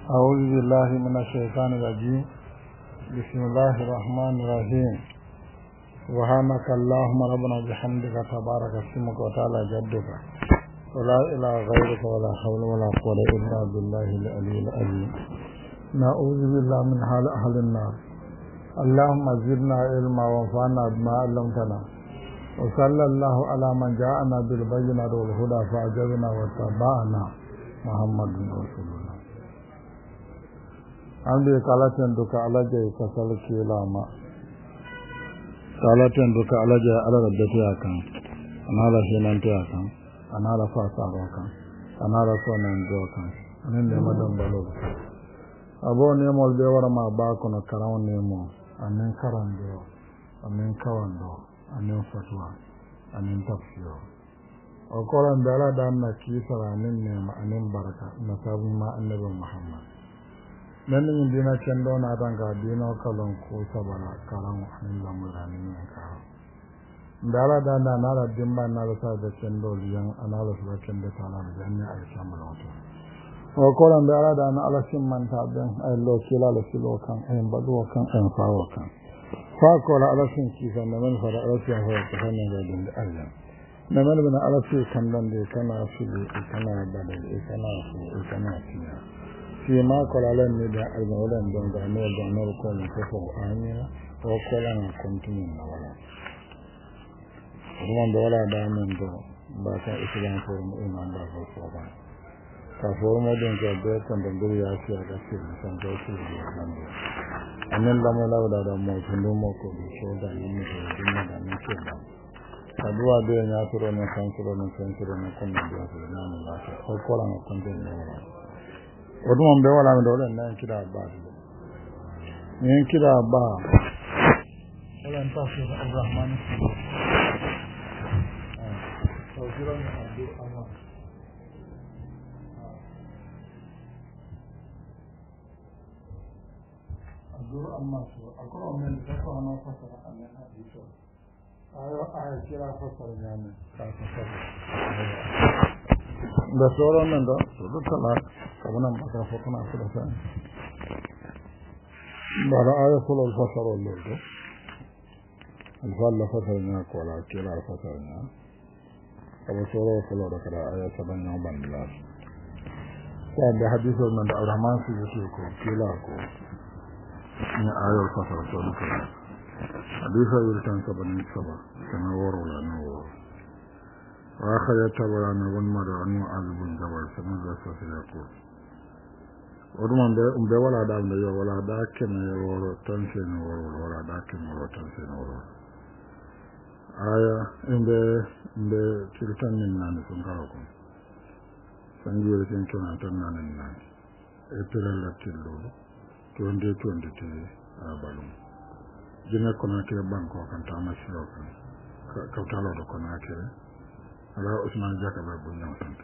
أعوذ بالله من الشيطان الرجيم. بسم الله الرحمن الرحيم. سبحانك اللهم ربنا بحمدك تبارك اسمك وتعالى جدك ولا إله غيرك ولا حول ولا قوة إلا بالله العلي العظيم. نعوذ بالله من حال أهل النار. اللهم زدنا علما وانفعنا بما علمتنا وصلى الله على من جاءنا بالبينات والهدى فأجبنا واتبعنا محمد رسول الله. Andi kalaten duka alaje kasal kilama kalaten duka alaje ala rabbati akan anala shenante akan anala fasaro akan anala sonan dokan anen de madam balo abo ne mol be wara ma ba ko no karaw ne mo anen karando anen kawando anen fatwa anen tafsir o koran dala dan na kisara anen ne ma anen baraka na sabu ma annabi Muhammad nan yin dina can da wani adanga dina kalon ko sabara karan hannun lamurani ne kawo da ala da na nara dimba na da sa da can da liyan ana da su da can da tana da jami'a a isa mulauta o koran da ala da na alashin manta don ayin lokila da silo kan ayin baduwa kan ayin fawo kan fa kola alashin kifan da manufa da alashin ya fara ta hanyar da din da arzikin na manufa na alashin kan don da kana fili kana bada kana fi kana fiya فيما قال لنا دا المولى دون دانو دانو كون كفو انيا او كلام كونتين ولا روان دولا دامن دو باسا اسلام فورم ايمان دا فورم ka formo den ka be kan da guri ya fi ga shi san da shi ne anan da mai lawa da mu tundu mu ko so da yin da dinna da ne ke da aduwa da ya turo ne kan turo ne kan turo ne kan da ya turo ne na ta ko kola ne kan da ne odum be wala me dole nan kida ba ni kida ba wala ntafi Ar-Rahman so kira ni Abdul Amma so akoro men da ko ana fasara anan hadisi ayo kira fasara ne ka fasara da sauran nan da su duka kamunan maka fotuna su da sai ba da aya kula al-fasara lolo al-falla fasara ne ko la kila fasara ne abu soro kula da kada aya saban nan bandla sai da hadisi nan da Ar-Rahman su yake ko kila ko ne aya al-fasara to duka hadisi yurtan saban ne saba kana woro la no وآخر يتبران ونمر عنه عذب جبل سمد رسول يقول ورمان بولا دام دي ولا داكن يورو تنسين ورو ولا داكن ورو تنسين ورو آية إن بي تلتن من ناني سنقاوكم سنجير سنكنا تنان ناني إبتلال لتلولو 2023 بالون جنة كنا كي بانكو كان تامسيو كان كوتالو دو كنا كي ala Usman Jaka ba bu ñaw sant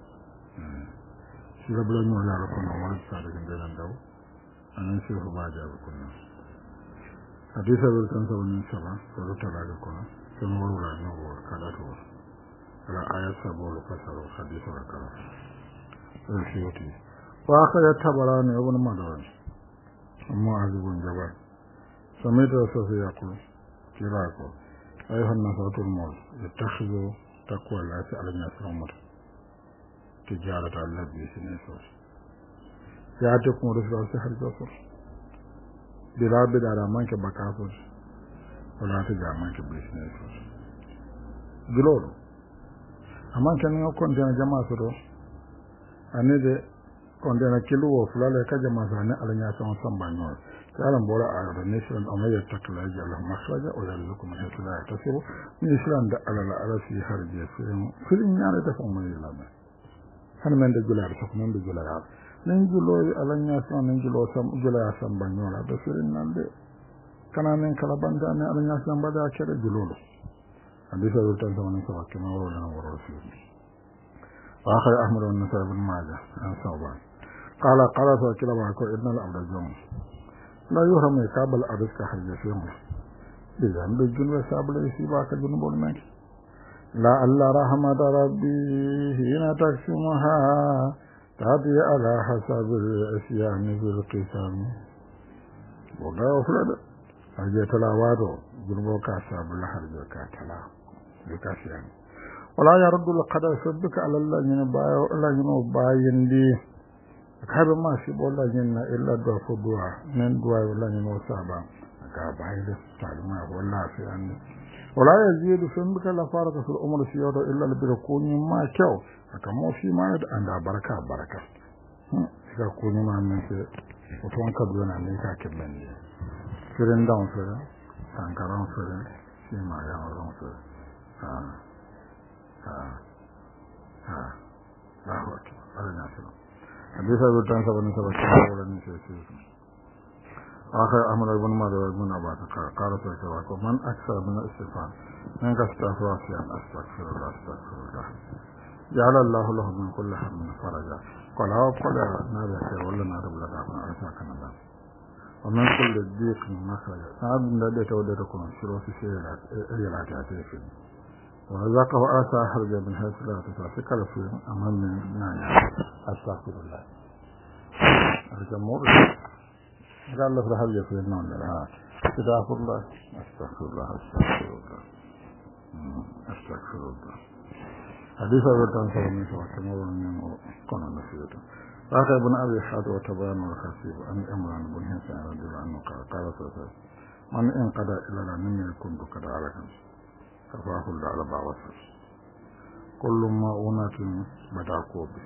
ci la bla ñu la ko no wal sa de ngelan daw anan ci ko ba jaw ko no hadisa bel kan sabu ni saba ko do tala ko no sun wala no wo kala to ala ayat sabo lo fasaro hadisa ka en siyoti wa akhara tabarani ibn madawani amma azbun jabal samita safiya ko kira ko ayhan nasatul mul yattakhidhu تقوى الله على الناس عمر تجارة الله بيسنسوس يعتقم رسول الله سحر جوسر بلا بدا رامانك بكافر ولا تجامانك بيسنسوس جلول أمان كان يكون جانا جماعة سرو أني ده كون جانا كيلو وفلالة كجماعة سراني على الناس عمر كلام بولا على النسل أما يتقل أجل الله مخرجا ويرزقكم من حيث لا يحتسب من إسلام ده على في خارج في يعني تفهم من الله هل من دجلا رسق من دجلا عاد ننجلو على الناس ننجلو سام جلا سام بنيولا بسرين نند كان من كلام جاني على الناس سام بدا كره جلولو حديث الرسول صلى الله عليه وسلم كما ورنا ورسول وآخر أحمد والنسائي بن ماجه عن ثوبان قال فكلا ابن العبد الجون لا يهرم يقابل أرزك حجفهم بذنب الجنوب سابل يسيباك جنوب المنك لا الله رحمة ربي هنا تقسمها تعطي على حسب الأسيان بالقسم ولا أفرد أجي تلاواتو جنبوك أصحاب الحرب كاتلا بكاسيان ولا يرد القدر سبك على الله ينبايو الله ينباين دي أكاد ما سيب الله ينبا إلا دعا فدعا من دعا الله ينبا كابايد تعلمها والله في أني ولا يزيد سنبك لفارق في الأمر سيادة إلا لبركوني ما كيو أكمو في ما يد عند بركة بركة إذا كوني ما منسي وطوان كبيرنا ميكا كبيرنا فرين دون فرين تنكران فرين سيما يامرون فرين لا هو أكبر أرنا سلام حديث أبو تنسى ونسى ولا نسي آخر أحمد بن مالك بن عباس قال سيكون من أكثر من الاستغفار من كستغفر واسيا أستغفر الله أستغفر الله جعل الله له من كل هم فرجا قال قال نادى خير ولا نادى بلا دافع أرساكنا الله ومن كل ضيق مخرجا نعم الذي تودتكم شروط سيئلات إيلات أتيفين ورزقه آسى حرجا من حيث لا تتعفك لفين أمام من نعنى أستغفر الله أرجع مورد قال له رحل يفيد نون لها استغفر الله استغفر الله استغفر الله استغفر الله حديث أبو تنصر من سوى كمور من قنا نسيته آخر ابن أبي حاتم وتبان والخسيب أن إمران بن حسين رضي الله عنه قال سوى من انقضى إلى لم يكن قد على كم كفاه الله على بعوثه كل ما أونات بدأ كوبي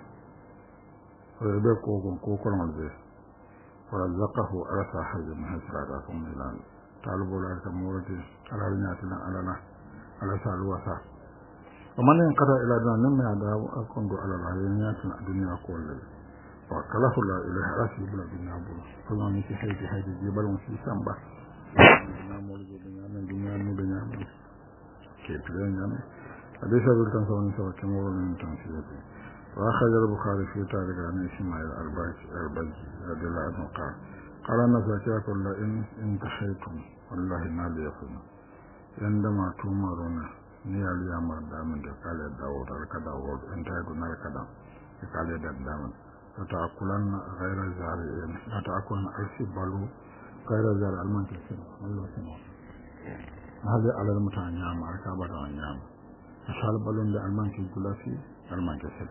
ويبقى كوكو ملبيه ورزقه أرسى حج من هسرات أكم إلان طالبوا لك مورتي على رناتنا على سالوسا ومن ينقضى إلى دون نمي عداو أكون على العينياتنا الدنيا كلها وكله الله إليه رسي بلا دنيا بلا فما نسي حيث جبل ونسي سنبا دنيا مولد دنيا بلا كيف لين حديث أبو التنسى ونسى كمور من تنسيته وأخرج البخاري في تاريخ عن إسماعيل البجي رضي الله عنه قال الناس يقول إن انتحيتم والله ما لي يكون عندما تؤمرون نيالي أمر دامن قال داود الكداود انتهيتم الكدام قال دامن فتأكلن غير زارعين فتأكلن أرسبالو غير زارع المنكسين الله سنو هذا على المتعنيام أركابة عنيام أشعر بالون لألمانكي كلاسي المنكسين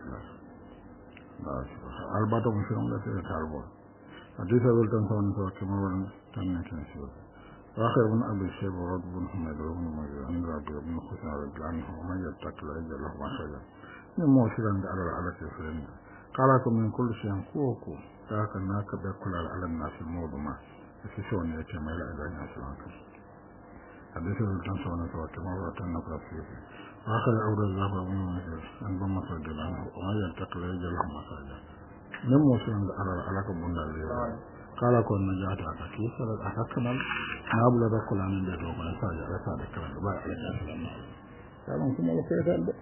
الباتو مسلم لا تتعرض حديث أبو التنسى ونسى كمور تنكين سيوه وآخر ابن أبي الشيب ورد بن حميد وابن مجيء عند ربي ابن خسان رضي عنه ومن يتق لا يجعل له مخرجا من موسيقى على العلة الفرين قالكم من كل شيء كوكو ذاك الناك بيقول على الناس الموضوع ما يكسون يتم إلى إذا الناس العنكم حديث أبو التنسى ونسى كمور تنكر فيه وآخر أولى الزهر ابن مجيء عند مصر رضي عنه ومن يتق لا يجعل له مخرجا من موسيقى على العلة بن قال كون نجات كيف أكمل نابل ركول من ده وما يساعد رسالة كلام باي على الناس كلام كم الله خير هذا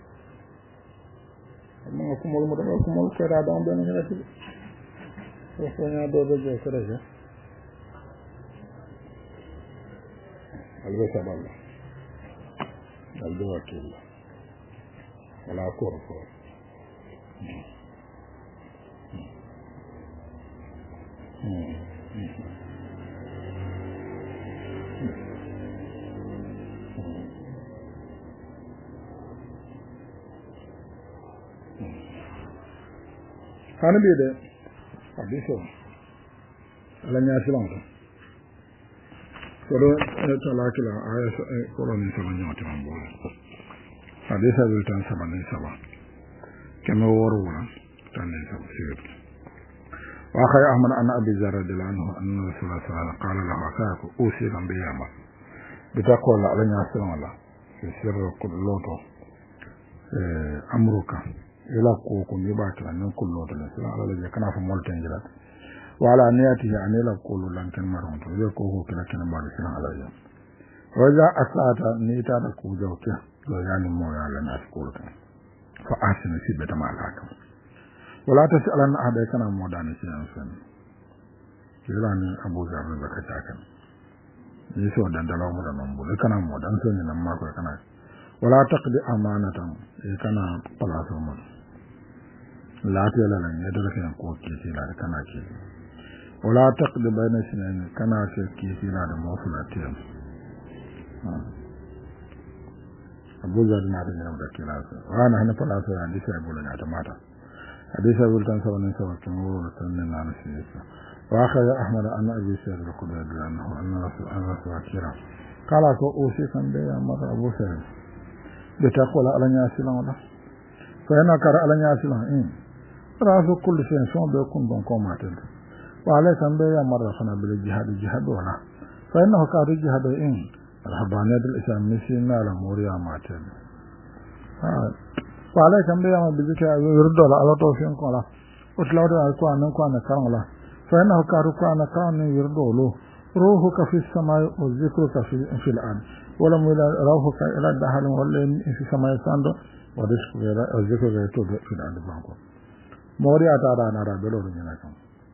ما كم الله مدام كم الله خير هذا عم بيننا هذا وفينا دور رجع كرجة البيت الله الجواب كله ولا كورفور Hani bir de hadis o. Alanya silanka. Koro talakila ayat koro ni sabanya matambo. Hadis abul tan sabanya sabah. Kama warwa tan ni sabah. وآخر أحمد أن أبي ذر رضي الله عنه أن رسول الله صلى الله عليه وسلم قال له أخاك أوصيكم بياما بتقوى الله على ناصر الله في سر كل لوطو أمرك إلى قوكم يباكل أن كل لوطو الإسلام على الذي كان في مولتين جلات وعلى نياته أن إلى قول لن كان مرمت إلى قوكم كلا كان بعد الإسلام على الذي وإذا أسعت نيتا لكوجوك يعني مويا لناس قولك فأحسن سيبت مع الحكم ولا تسألن أحد كان مودان شيئا فن كلاني أبو ذر بكتاكن يسوع دندلاو مودان نمبو كان مودان سن نما كو كان ولا تقضي أمانة كان بلاصو مود lafiya lalan ya da kan ko ke la da kana ke wala taqdi bayna sunan kana ke la da mawsulatiyan Abu Zar na da nan da kira sa wana hana fara sa hadisi Abu Zar da mata hadisi Abu Zar sawan sa wakin wuro da tanne na nashi wa akhadha Ahmad an Abi Sa'id al-Khudri anhu anna rasul akira kala ko o shi kan da mara Abu Sa'id da ta kola alanya silan wala fa yana kar alanya silan rasu kullu shay'in son be kun don ko matin wa alai kan da mara sana bil jihad wala fa innahu ka jihad الحبانية الإسلام نسينا لموريا ماتين فعلى كم بيا ما بيجي يرد على توفين كلا وتلاقي أكوا نكوا كارلا فإنه كاركوا كان يرد له روحك في السماء وذكرك في الأرض ولم يلا روحك إلى الدهر ولا في السماء ساندو وذكرك في الأرض بانكو موريا تارا نارا بلور جناكم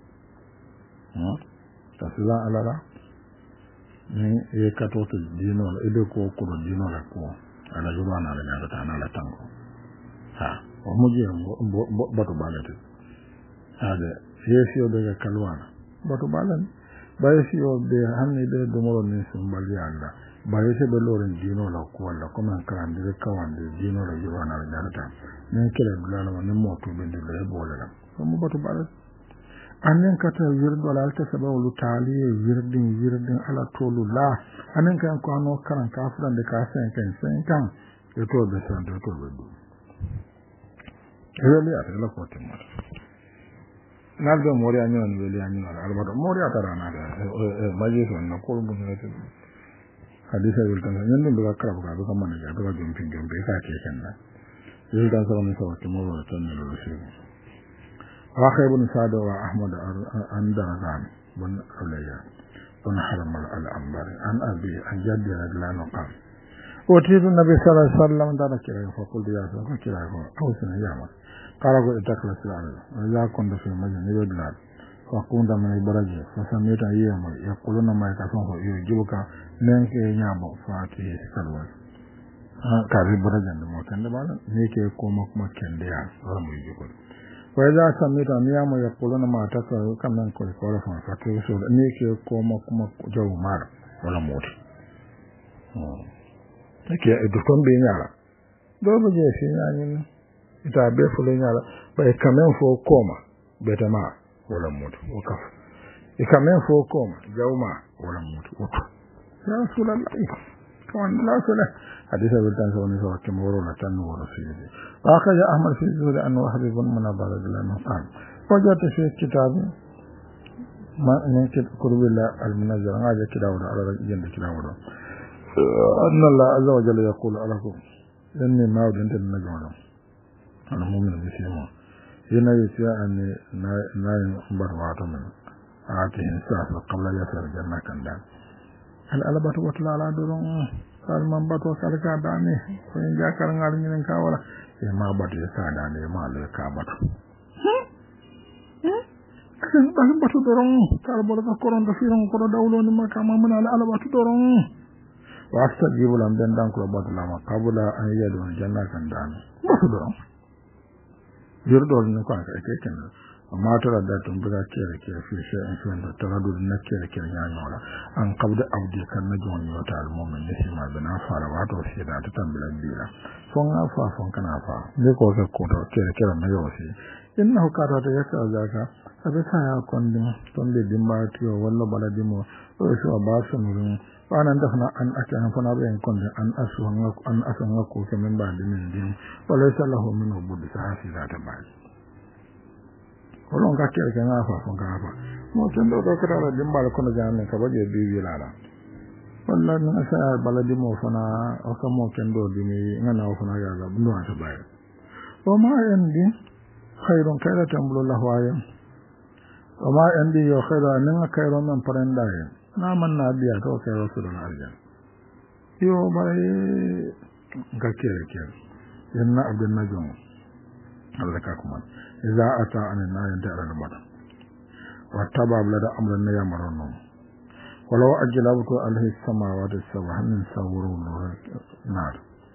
تسلا على لا ni e katoto dino ede ko ko dino la ko ala jubana la nyanga ta na la tango ha o muje batu balate ade yesio de kalwana batu balan bayesio de hanni de domoro ni sumbali anda bayese be loren dino la ko wala ko man krande de kawande dino la jubana la nyanga ta ni kele bulala ni moto be de le bolala mo batu balate anen kata wirdo la alta sababu tali wirdin ala tolu la anen kan ko no karan ka furan de ka sen kan e to be san to be du ele ya la ko te mar naldo mori anyo ni weli anyo ala alba mori atara na da maji so na ko bu ne te hadisa wil kan nyen ndo ka krab ka ko man ga do jum pin jum be ka ke kan na wil kan so ni so te mo ro tan lo shi واخي بن سعد وأحمد أندرغان بن عليا بن حرم الأنباري عن أبي عن جدي رضي الله عنه قال وتيت النبي صلى الله عليه وسلم دارك فقلت يا سيدي كلا أوسنا يعمل قال قل اتكل السلام وإذا كنت في المجن يبدلال فقمت من البرج فسميت أيام يقولون ما يكفون يجيبك لنك ينعبو فاتيه سكالوال كاري برجان دموتين دبالا نيكي كومك مكين ديان ورمو يجيبون وإذا سميت أميام يقولون ما تكره كمن كل كورفان فتوسول نيكي كوما كما جو مار ولا موت نيكي إدكم بينيالا دو بجي سينيانين إتابي فلينيالا بأي كمن فو كوما بيتما ولا موت وكف كمن فو كوما جو مار ولا موت وكف يا رسول الله كمان لا سنة حديث بلتان سواني سوى كم ورونا تنو ورسيله وأخذ أحمد في الزهد أن وحب بن منابر الله قال وجدت في الكتاب ما نكتب قرب الله المنزل هذا كداود على جند كداود أن الله عز وجل يقول لكم إني ما أود أنت النجوم أنا مؤمن بسيما هنا يسيا أني ناين برواته من آتهم ساسا قبل يسر الجنة كان دان الألبات وطلع على دورون salman bato sarka dane ko en jakar ngal nginen ka wala e ma bato ya sada ne ma le ka bato kan ba bato doron kar bolo ka koron da firon ko dawlo ni maka ma mun ala bato doron wa astajibu lam den dan ko bato lama kabula an yadu janna kan dane bato doron yurdo ni ko ka ke ken amma tara da tun buga kere ke fi shi an fi da tara da na kere ya nyola an qabda abdi kan na jon yota al mu'min ne shi ma bana fara wato shi da ta tambila bila fon afa fon kana fa ne ko ka ko da kere na yo shi innahu qara da yaka zaka abe sa ya kondin ton de dimba tiyo walla baladimo o shi ba su nurin anan da an aka han fana bayan kondin an asu ko kamen ba din wala sallahu min ubud sahafi da ta bai olon ka kere kan afa fon ka afa mo tendo do ka da dimba ko na janne ka baje bibi lala wallahi na sa baladi mo fana o ka mo kendo dimi ngana o fana ga ga ndo ata baye o ma endi khairun kaira tambulu lahu ayam o ma endi yo khaira nan kairo man paranda ye na man na biya to kai rasul aljan yo bare ga kere yanna abdul najum Allah ka kuma إذا أتى عن النار ينتهي المدى واتبع بلد أمر النيا مرنون ولو أجلبت عليه السماوات السبع من سوروا النار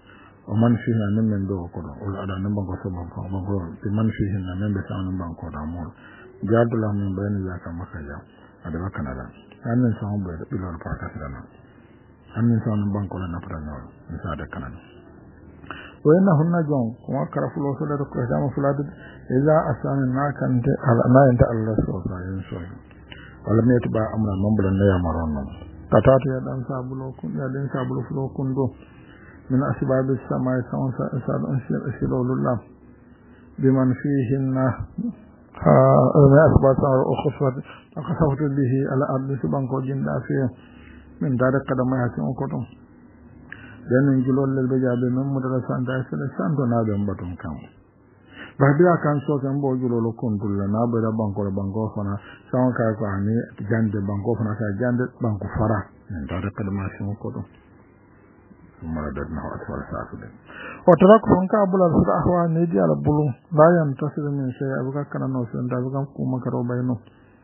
ومن فيها من دو كذا ولا أدا نبغى كسبان بقول من فيها من بسان نبغى كذا مول جاد الله من بين ذاك ما كذا هذا ما كان هذا أنا إنسان بلا الفاتح لنا أنا إنسان نبغى كذا نفرنا إنسان هذا كان وإنهن جون وما كرفوا فلا تكرههم فلا إذا أسألنا كنت على ما أنت الله سبحانه ينسوي ولم يتبع أمر نبلا نيا مرنا تتاتي يدان سابلو كن يدان سابلو فلو كندو من أسباب السماء سأل أنشر الله بمن فيهن من أسباب أخصفت به على أرض سبانكو جندا فيه من ذلك قدم يحسن كتم dan julol lel bejabe non mudrasan da sele santo na be mbatum kam bahdia kan so kan bo julolo kontul na be da banko fana sawan ka ko ani jande banko fana sa jande banko fara da da ma shi ko do mara da na aswar sa su de o tarak fon ka bula su da ahwa ne di ala bulu la yan tasir min shay abuka kana no sen da abuka ko makaro bayno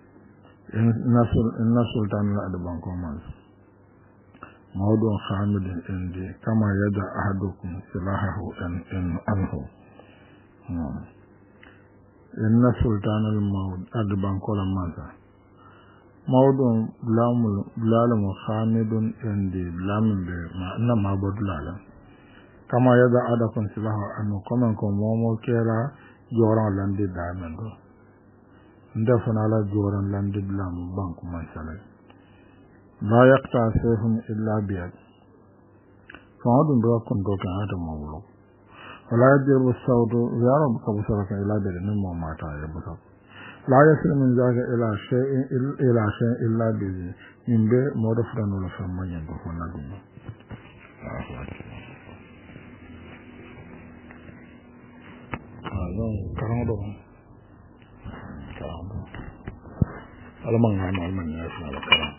nasul tan la da banko man موضوع خامد عندي كما يدع أحدكم سلاحه إن أنه إن سلطان الموت أدبان كل ماذا موضوع بلالم خامد عندي بلالم بما إنما بدلالا كما يدع أحدكم سلاحه أنه كما يكون مومو كيرا جوران لندي دائما ندفن على جوران لندي بلالم بانكو منسالي لا يقطع سيفهم إلا بيد فهذا بيكون دوكا هذا موضوع ولا يجب الصوت يارب كبسرك إلا بيد نمو ماتا يبسط لا يصل من ذلك إلى شيء إلا بيد من بي مدفرن ولا فما ينبه ونقوم كرامدو ألمان عمل من يسمع الكلام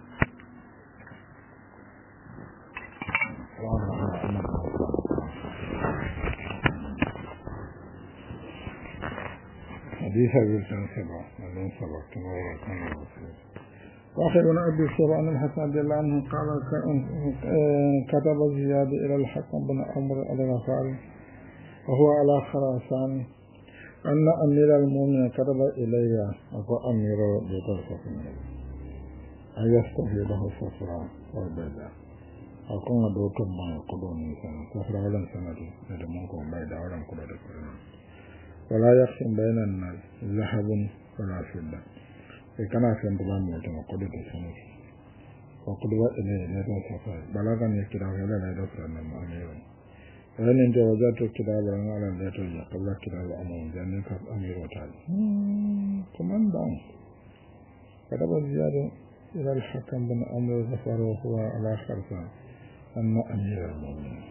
حديث أبي سبع من سبع تنور كان الرسول وآخر بن أبي سبع عن الحسن رضي الله عنه قال كتب زياد إلى الحكم بن عمرو الغفاري وهو على خراسان أن أمير المؤمنين كتب إلي وهو أمير بيتوسفين أن يستحي له الصفراء والبيضاء أكون دوتم ما يقولون إنسان صفراء ولا سنة ندمونكم بيضاء ولا قدر ولا يقسم بين الناس ذهب ولا فضة كما كان تبان موتنا قدر السنة وقدر إليه لا تصفى بلغني الكتاب ولا لا يدفع أمير وأن أنت وجدت الكتاب على لا تجد قبل الكتاب أمام جانك أمير وتعالى كمان دعم كتب زيادة إلى الحكم بن عمرو الغفار وهو على خرسان أن أمير المؤمنين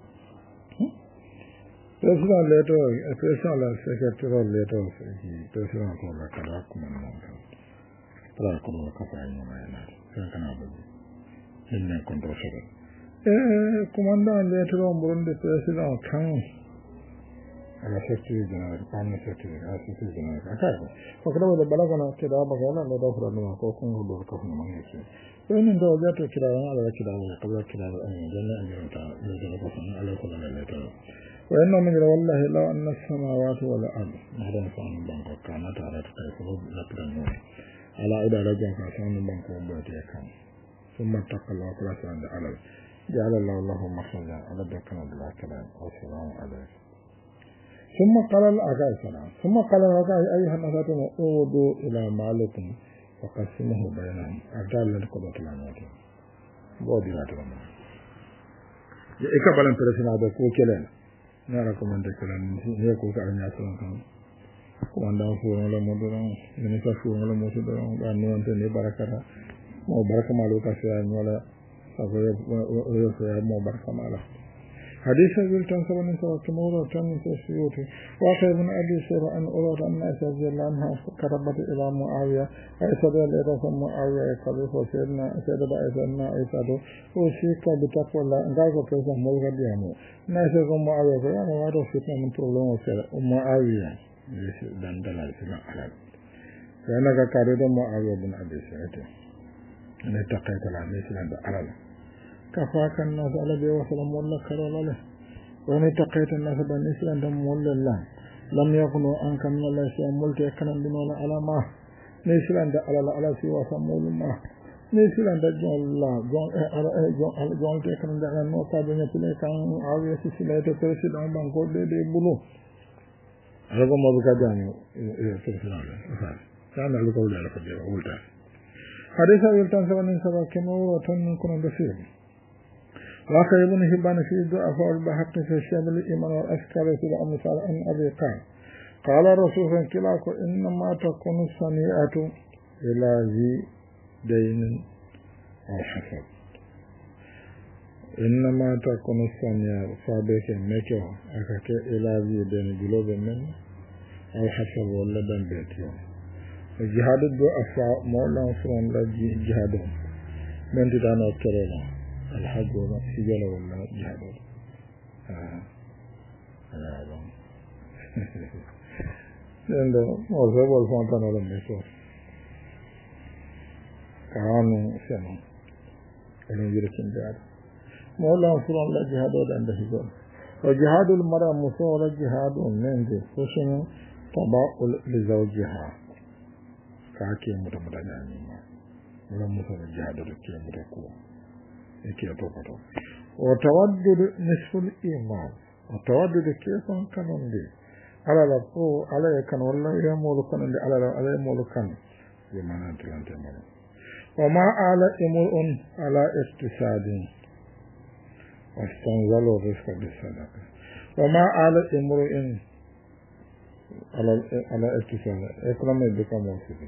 Personal letter, a personal secretarial letter, personal for the Karakuman. Trakuru Kapayana, Kankanabadi, in the control. Commander later on Burundi President Kang, and a secretary general, permanent secretary, assistant general. For the Balagana Kedabagana, let off Ranu, Kokun, who do Kafanamangasi. When in the letter Kidana, Kidana, and General, letter. وإنه من والله لو أن السماوات والأرض هذا نفعل بانكو كانت على تكيفه لبرنون على إذا رجع كاسان بانكو بوتي كان ثم اتقى الله كلاس عند على جعل الله مخرجا على ذكر الله كلام والسلام عليكم ثم قال الأعداء السلام ثم قال الأعداء أيها الناس اعودوا إلى مالكم وقسمه بينهم أعداء للقضاء كلاماتهم بودي لا تلمون إكبر انترسنا هذا كوكيلين nara komanda kalan ne ko ka anya son kan komanda fu wala modon ne sa fu wala modon ba no ante ne barakata mo baraka malo ka sa wala sabo yo sa mo baraka mala hadisa bil tan sabani sa kamoro tan sa siyoti wa khayrun abi sura an urad an asjallan ha karabat ila muawiya ay sadal ila muawiya khalifa sayyidina ba ayna aisado o shi ka bi takwala ngago pesa mo ga diamo na se ko muawiya ko ana wado fitna mun problema sera muawiya dan dalal sina arab yana ga kare da muawiya bin abi sa'id ne taqayta la mislan da arab kafakan nas ala bi wa salam wala karala wani taqayta nasaban islam dam mollalla lam yakunu an kam la shay multi kanan dinola alama ne islam da ala si wa samuluma ne islam da jolla jon te kanan da no ka be ne kan awe si sila to president banko de bulu alago mo ka jani president sa kana lu ko la ko de ulta hadisa wiltan sabanin sabak kemo tan kun da fi وقال ابن حبان في ضعف البحق في الشامل الإيمان والأذكار في الأمثال عن أبي قال رسول الله إنما تكون الصنيعة إلى ذي دين أو حسب إنما تكون الصنيعة فابك مكة أكاك إلى ذي دين جلوب من أو حسب ولا دم بيتيو الجهاد الضعفاء مولا فرون لا جهاد من تدانا كرنا الحج ولا سجل ولا جهاد عندما موضوع الفانتان ولا ميسور كانوا سنو ولم يرسل جهاد مولا فرون لا جهاد ولا عنده سجل وجهاد المرأة مصور جهاد من ذي فشن تباؤل لزوجها كاكي متمتعني ما ولا مصور جهاد لكي متقوى وتودد نصف الإيمان وتودد كيف كانون دي على لفو على يكن والله يمول كانون دي على يمول كان بمعنى تلانت يمول وما على إمرء على اقتصاد واستنزلوا الرزق بالصدقة وما على إمرء على اقتصاد إكرام بك موسيقى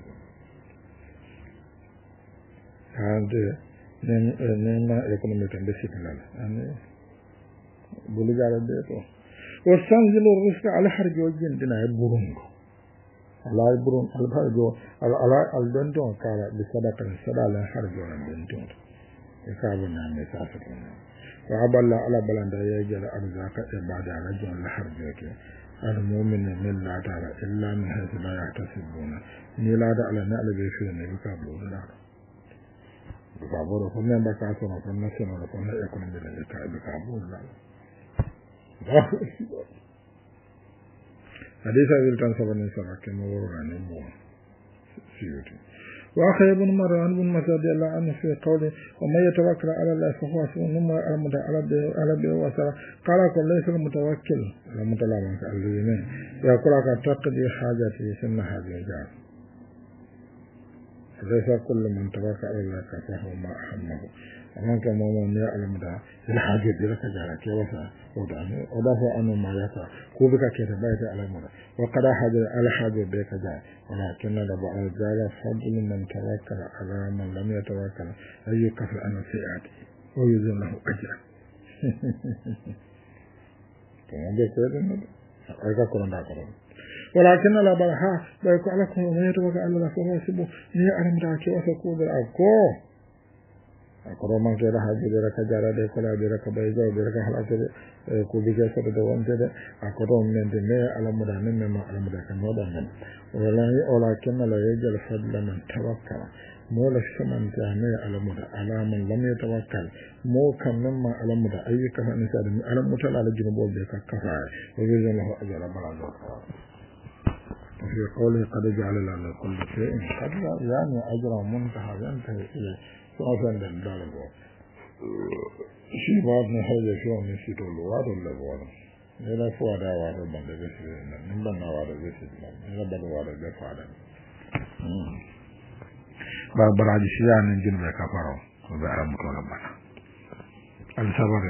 هذا nema economic and discipline and buligara de to wasanzilu rizqa ala harji wajin dina burungo ala burun al harjo al dondo kala bi sadala harjo an dondo e kala na me safata wa aballa ala balanda ya jara arzaka ibada rajon la harjo ke al mu'min min la ta'ala illa min haythu la yahtasibuna ni la da ala na ala be fi ne ka bulula Kabur ko men ba ka so na ko national ko na economy de ka be kabur la hadisa wil tan saban sa ke mo wora ne mo siyuti wa akhay ibn marwan ibn masad Allah an fi qawli wa may yatawakkal ala Allah fa huwa sunna ala bi wa sa qala ko laysa mutawakkil la mutalaman ka alline ya qala ka taqdi hajati sunna hajati ليس كل من توكل على الله فهو ما أهمه أما كما من يعلم ده الحاجة بلك جارك وفا ودافع عنه ما يفع كوبك كده بيت على المرة وقد حاجة على حاجة بك جار ولكن لبع الجار فضل من توكل على من لم يتوكل أن يكفر عن سيئاته ويزن له أجر كما بيقول أيضا كلنا كلنا ولكن لا برها بيكو على كل ما يتوقع على الله فهو سبو ني أرم داك وسكو بالأكو أكرو من كده حاجة برك جارة ده كلا برك بيجا برك حلاك كو بيجا سبب دوام كده أكرو من دماء على مدان مما على مدان كمودان ولكن لا يجعل فضل من توكل مولا سمن جامع على مدى على من لم يتوكل مو كم مما على مدى أي كفا نساد على مدى على جنوب بيكا كفا ويجعل له أجل بلا وفي قوله قد جعل لنا كل شيء قدر يعني أجر منتهى ينتهي إلى سؤال للدار شيء بعد نحرج شو من شيء الواد ولا الواد إلى فواد واد بند بسيط من بند واد بسيط إلى بند واد بفعل بعد شيء عن الجنب كفروا وبعلم كل بنا السبب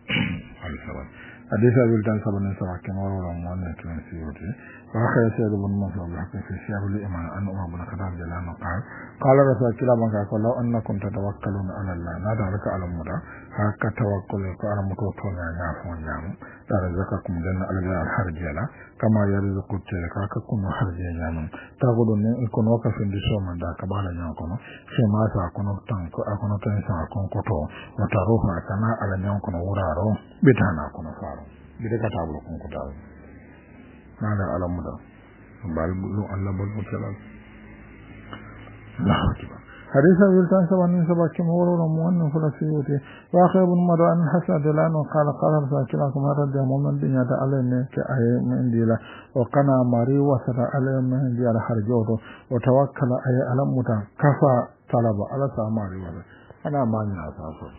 حديث أبي الدان سبحانه وتعالى كما روى عن كان سيوتي وآخر سيد بن منصور الحكم في سياق الإيمان أن أمر بن الخطاب جلاله قال رسول الله قال لو أنكم تتوكلون على الله نادى لك على المدى هكا توكلك على متوكل يعفو يعم لا رزقكم جنة على الحرج لا كما يرزق التلك هكا كن حرج يعم تقول أن يكون وقف في سوما دا كبالا يعقون فيما سأكون تنكو أكون تنسى أكون كتو وتروح أكنا على يعقون ورارو بتانا أكون فارو بتانا تابلكم كتاو ماذا على مدى بل الله بل متلال الله أكبر حديث أبي الكنسة وأن سبا كم هو رموان فلسيوتي وآخر ابن مدعان حسن دلانه قال رساكلاكم هرد مومن دنيا علينا كأي من ديلا وقنا ماري وسط علي من ديلا حرجوته وتوكل أي ألم متى كفى طلب على ساماري ولا أنا ما نعرف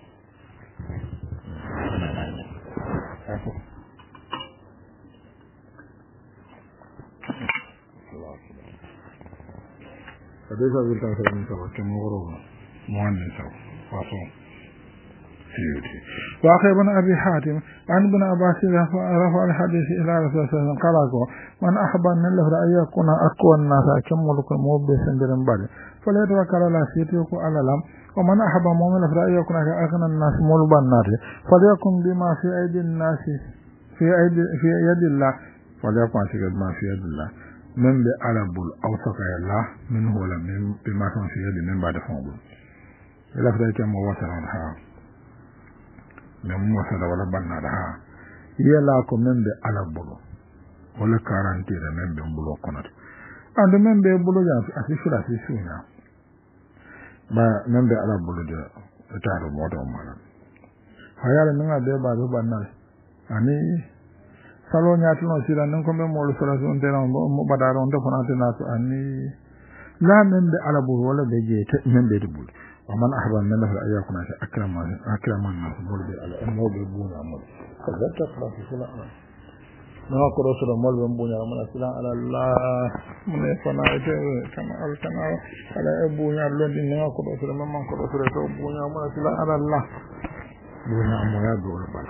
حديث أبي الكنسة وأن سبا كم هو رموان فاصل سيوتي وآخر ابن أبي حاتم عن ابن عباس رفع الحديث إلى رسول الله صلى الله عليه وسلم قال من أحب أن له أن يكون أقوى الناس كم ملك موبس برن بالي فلا يتوكل على سيتيك على لم ومن أحب مؤمن له أن يكون أغنى الناس ملبا الناس فليكن بما في أيدي الناس في يد الله فليكن بما في يد الله من بألب الأوسط الله منه ولا من بما في يد من بعد فنبل إلا فليكن موسر عنها men wasada wala banna da ha yela ko men be ala bolo wala karantire men be bulo konat and men be bulo ya asifira sisunya ba men be ala bolo de taaro modo mala hayala men ade ba do banna ani salo nyaati no sira nan ko men mo lo sala on de mo badaro on de fonate na to ani la men be ala bolo wala be je men be de bulo ومن أحب من له أن يكون أكرم الناس مول بالمول بالبون عمل فذات خلاص سلا ما أقول رسول مول بالبون عمل سلا على الله من يفنى كما ألتنا على أبون عمل دين ما أقول رسول ما أقول رسول أبون عمل سلا على الله بون عمل يدور بال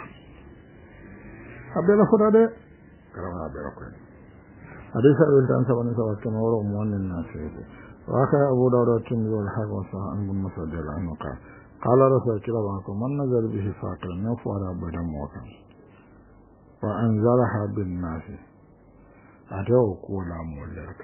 أبدا خدا كلام أبدا كله حديث أبي الدان سبحانه وتعالى كما هو مؤمن الناس وآخر أبو داود الترمذي والحاكم وصححه عن ابن مسعود رضي الله عنه قال رسول الله من نزل به فاقر نفر أبدا موتا فأنزلها بالناس أتوا كولا مولك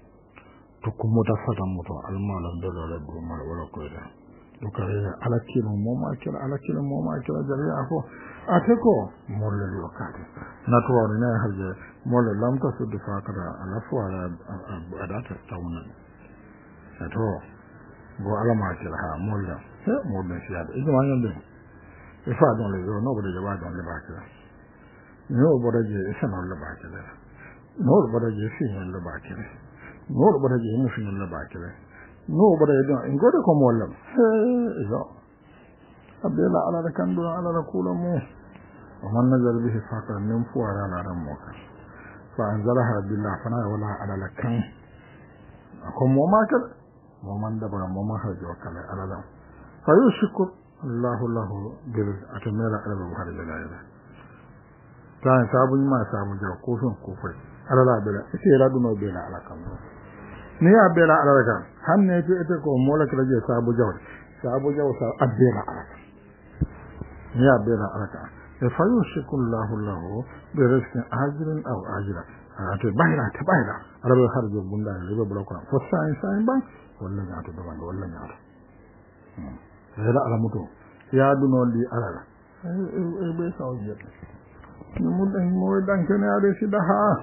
تكمت فتمت المال الدولار بالمال ولا كولا لكره على كيلو موما كلا على كيلو موما كلا جريء أفو أتكو مول الوقت نتوارنا هذا مول لم تصد فاقر على فوارا أدات تونا to go alama ke ha molla he molla shi ya idan wannan din ifa don le no bode ba don le ba ke no bode je isa no le ba ke no bode je shi no le ba ke no bode je mu shi no le ba ke no bode don in gode ko molla he izo abela ala da kan don ala da kula mu ومن نزل به فاقر من فوار على رمك فأنزلها بالله فنا ولا على لكن أكون موماكل ومن دبر موما هرج وكلا على ذا فيشكر الله له بالأتمير على البحر جلاله كان سابون ما سابون جو كوفن كوفي على لا بلا إسيرا دونو بلا على كم نيا بلا على كم هم نيجي إتكو مولك رجع سابو جو ساب أبلا على كم نيا بلا على كم فيشكر الله له برزق عاجل أو عاجلا تبايلا على البحر جو بندا اللي بلوكنا فسائن بان ولا ñaato dogan wala ñaato hela ala muto ya duno li ala e be saw jet ni mu dan moy dan kene ade si daha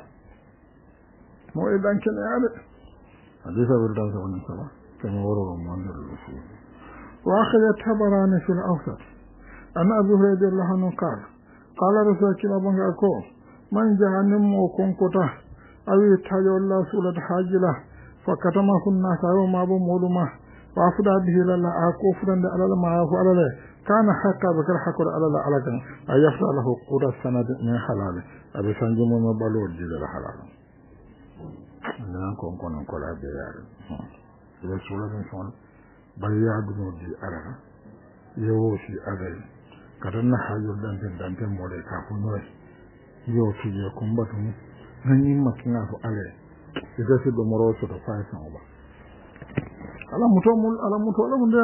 moy dan kene ade hadisa burda sa woni sala kama woro mo andal rasul wa akhadha tabarani fil awsat ana abu hurairah anhu qala rasulullah banga ko man jahannam mo konkota awi tajo allah sulat hajila fakatama kunna sayo ma bo moduma wa fuda bihi lalla ako fudan da alala ma fa alala kana hakka bakar hakura alala alakan ayafta lahu qura sanad min halal abi sanji mo ma balo dile halal nan ko la be yar le sura den son bariya duno di alala yewo si agai kadan na hayo dan mo de ka kuno yo tuje kumbatu nan yin makina fu alala ida se do moro so to fa san oba ala muto ala munde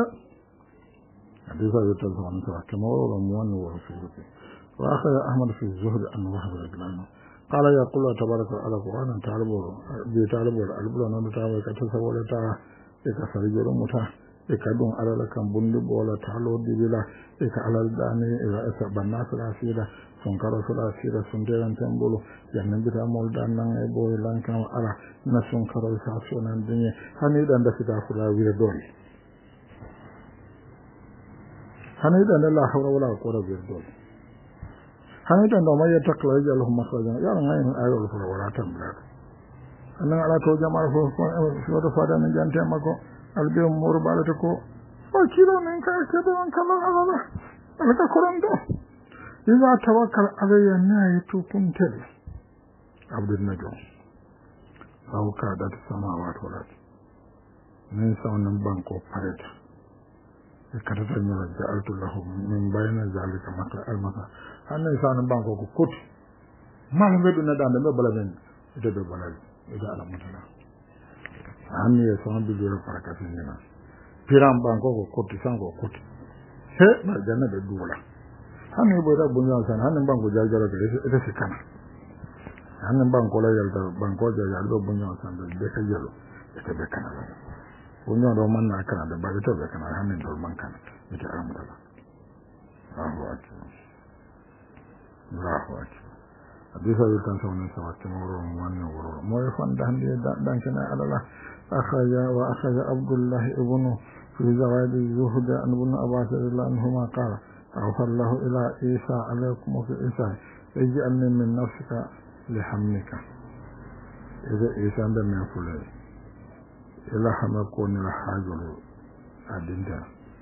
hadisa yata zaman to kama wala muwani wa rasulullah wa akhaya ahmad fi zuhd an wahab al-glan qala ya qul tabaraka ala qur'an talibu al-bulana ta wa ka tasawala ta ka sarjoro muta e ka don ala kan bundu bola talo dibila e ka ala dani e sa banna sala son karo sala sira son deran tambolo yanne bita mol dan nan e boy lan kan ala na son karo sa sonan dinye hani dan da fita fula wire dole hanida la hawla wala quwwata illa billah hanida do ma yatakla yaj'aluhu makhrajan ya ran ayin ayol fura wala tambla annan ala to jama'a fo to fada nan jante mako albe mur balata ko o kilo nan ka ke don kala ala alaka korando iza tawakkal alayya nayatu kuntel abdul najm aw kadat samawati wal ard min sawnan banko pareta kada tan yalla ja'altu lahum min bayna zalika maka almaka hanne sawnan banko ko kut mal bedu na dande be bala ben de be bala ida ala mutala hanne sawnan bi do paraka sinina piram banko ko kut sango kut he na janna be dula hanne bo da bunja san hanne banko jajara de ita sikana hanne banko la yalda banko jajara do bunja san de ka yalo ita be kana bunja do man na kana da ba ita be kana hanne do man kana ita amdala Allahu akbar Allahu akbar hadisa yukan sawne sawati moro wanne woro moy fanda hande dan kana alala akhaja Abdullah ibn fi zawadi zuhd an ibn Abbas radhiyallahu anhuma qala awhallahu ila Isa alaykum fi Isa ij'alni min nafsika lihamnika idha Isa anda min fulay ila hamakuni lahajul adinda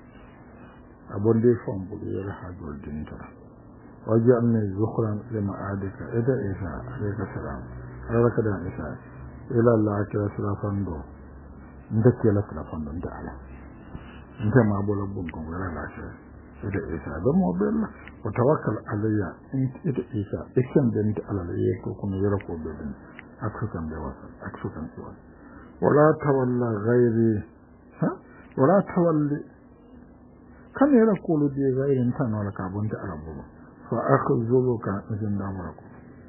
abonde fombu ila hajul dinta waj'alni zukhran lima adika idha Isa alayka salam alaka da Isa ila Allah ka salafando ndake la salafando ndala nta ma bola bunko wala la ce ida Isa da mo bella wa tawakkal alayya ida Isa ikan da nta alala yeko kuma yara ko bedin aksukan da wasa aksukan suwa wala tawalla ghairi wala tawalli kan yara kulu di gairin tan wala ka bunta arabu fa akhzuka izin da maraku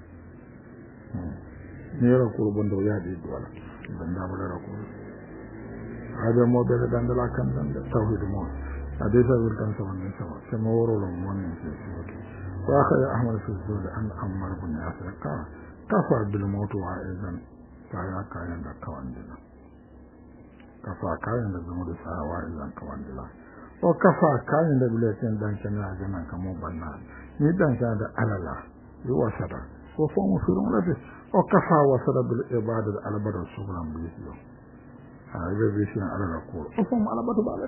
ne yara kulu bunda ya di wala dan da mara ko hada mo bela dan da kan dan tauhid mo hadisa wil kan sama ne sama sama woro lo mo ne wa akhaya ahmad fi zul an ammar bin yasir kafa bil mautu wa idan kaya kayan da kawandila kafa kayan da zama da sawa idan kawandila o kafa kayan da bilatin dan kana ganan kamo banna ni dan ka da alala yi wasada ko fa mu firun rabi o kafa wasada bil ibadatu al badal subhan bihi ga bishi alala ko o fa mu alabatu bala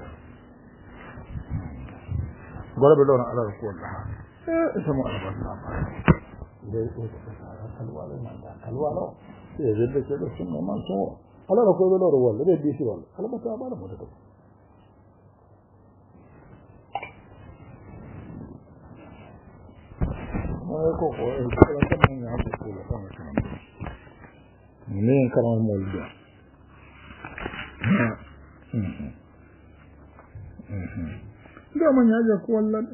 gora be don alala ko da isa mu alabatu ba dai ko ta kalwalo man da kalwalo sai zai ce da sun man so alala ko be loro wala be bishi wala alabatu ba da mota ko ko ko ta mun ya ko la ta kan ne kan mo da da man ya ja ko wallan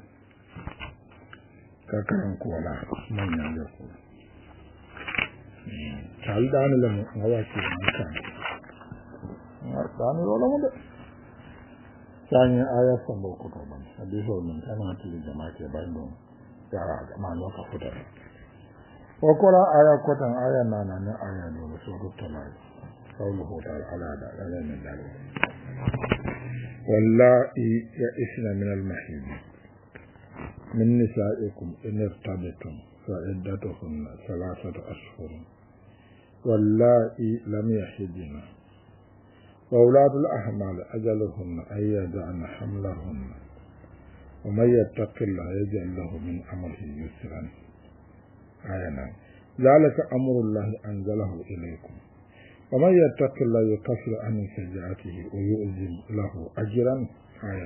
ka kan ko la man ya ja ko tal dan la mo wa ki kan dan ro la mo da sai aya fa mo ko to ban hadisi mun kana tili jama'a ke bayan don yara ma no ka fuda ko kora aya ko tan aya nana ne aya no so rutala qawluhu ta'ala da alamin dalu wallahi ya isna min al-mahid min nisa'ikum in irtabtum fa iddatuhunna thalathatu ashhur wallahi lam yahidna wa auladul ahmal ajaluhunna ay yad'ana hamlahunna ومن يتق الله يجعل له من أمره يسرا آية ذلك أمر الله أنزله إليكم ومن يتق الله يكفر عن سيئاته ويؤذن له أجرا آية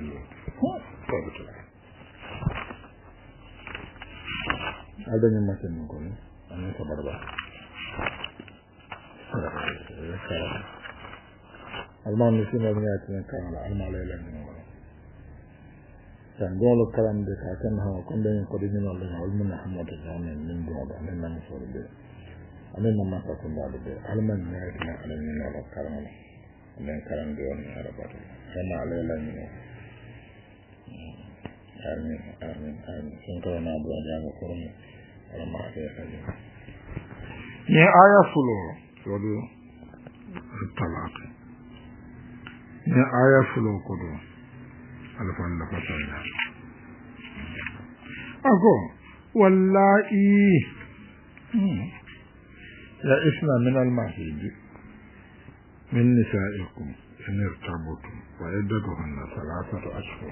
هذا من مثل نقول أن يصبر الله المعنى نسينا بنياتنا كامل المعنى ليلة من الله dan dole karam da kakan hawa kun da yin kudin Allah ya ulmun Muhammad sallallahu alaihi wasallam min da nan nan so da anan nan ma ka kun da alman ne ya tana alamin Allah karam nan karam da wannan arabata sama alailan ne amin amin amin sun kawo na abu da ga kurmi alama da ya kaje ne aya fulo yodo talaq ne aya fulo kodo alfan da fasalla ako wallahi ya isna min al-mahid min nisaikum in irtabtum wa iddatuhunna 3 ashhur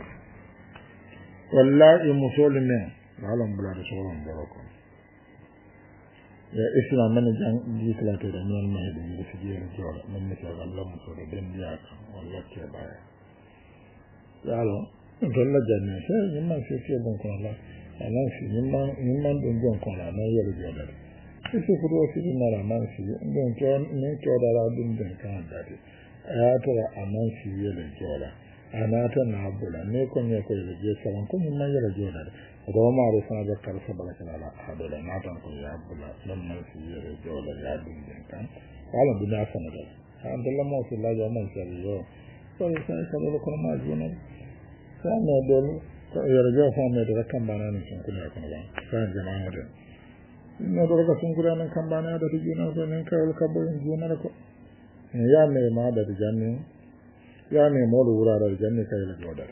wallahi musulmin alam bula da sauran barako ya islam man jan di salatu da min al-mahid da su je da min nisaikum Allah musulmin den biya kan wallahi ke baya yalo dole janne sai yin man sai ce bon kon la anan shi yin man don jon kon la na yelo joda sai ko do shi na la man shi don jon ne to da la dun den kan da ti ya to anan shi yelo joda anata na bula ne kon ne ko yelo je salan ko yin man yelo joda do ma ro sana da kar sa balaka la hado da na tan ko ya bula dan man shi yelo joda ya dun den kan wala duna sana da alhamdulillah mo fi la ja man shi yo sai sai ko ko ma jona sana dole yarja fa me da kan bana ne sun kula kan ba sai jama'a da ina da ka sun kula nan kan bana da jina da ne kai ka bayin jina da ko ya ne ma da janne ya ne mo wura da janne kai la joda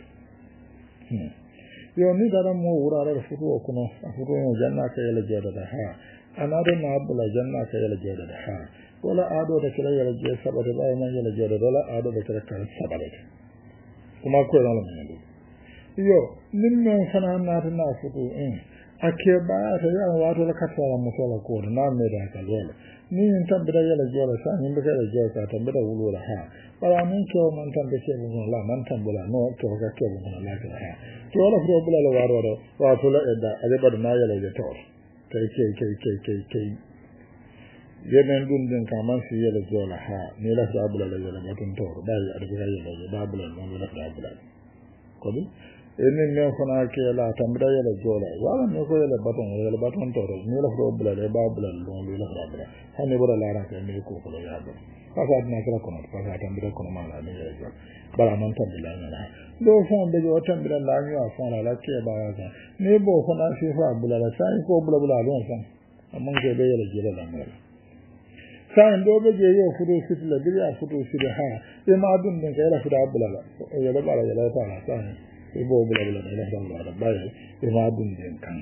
yo ni da mo wura da futu kuma futu ne janna kai la joda da ha ana da na bula janna kai la joda da ha wala ado da kira ya la sabada da ma ya la joda wala ado da kira kan sabada kuma ko ran ne yo ninno sana na na futu ake ba ta ya wato la kata la musala ko na me da ka lola ni in tambira ya la jola sa ni ba ka la jola ta tambira wulu la ha para min ko man tambe ce mun la man tambula no to ga ke mun la ga ha to la furo bula la waro do wato la edda ale ba na ya la je to kai yenen dun den ka man si ya la jola ha ni la da bula la ya la batun to ba ya da ga ya la da bula no la da bula ko di enen ne fana ke la tambira ya la jola wala ne ko ya la baton to ni la furo bula le ba bula no la da bula ha ne bura la ran ke ne ko ko ya ba pasa na kira kono pasa tambira kono mala ne ya ja bara man tambira na do fon be jo tambira la nyu afon la ke ba ga ne bo fona fi fa bula la sai ko bula don san amman ke be ya la jira la mala sai do be je yo fudo sitla bi ya fudo sire ha e ma dun den ka ya fuda bula la ya la bara ya la ta la sai e bo bula la da ba ya e ma dun den kan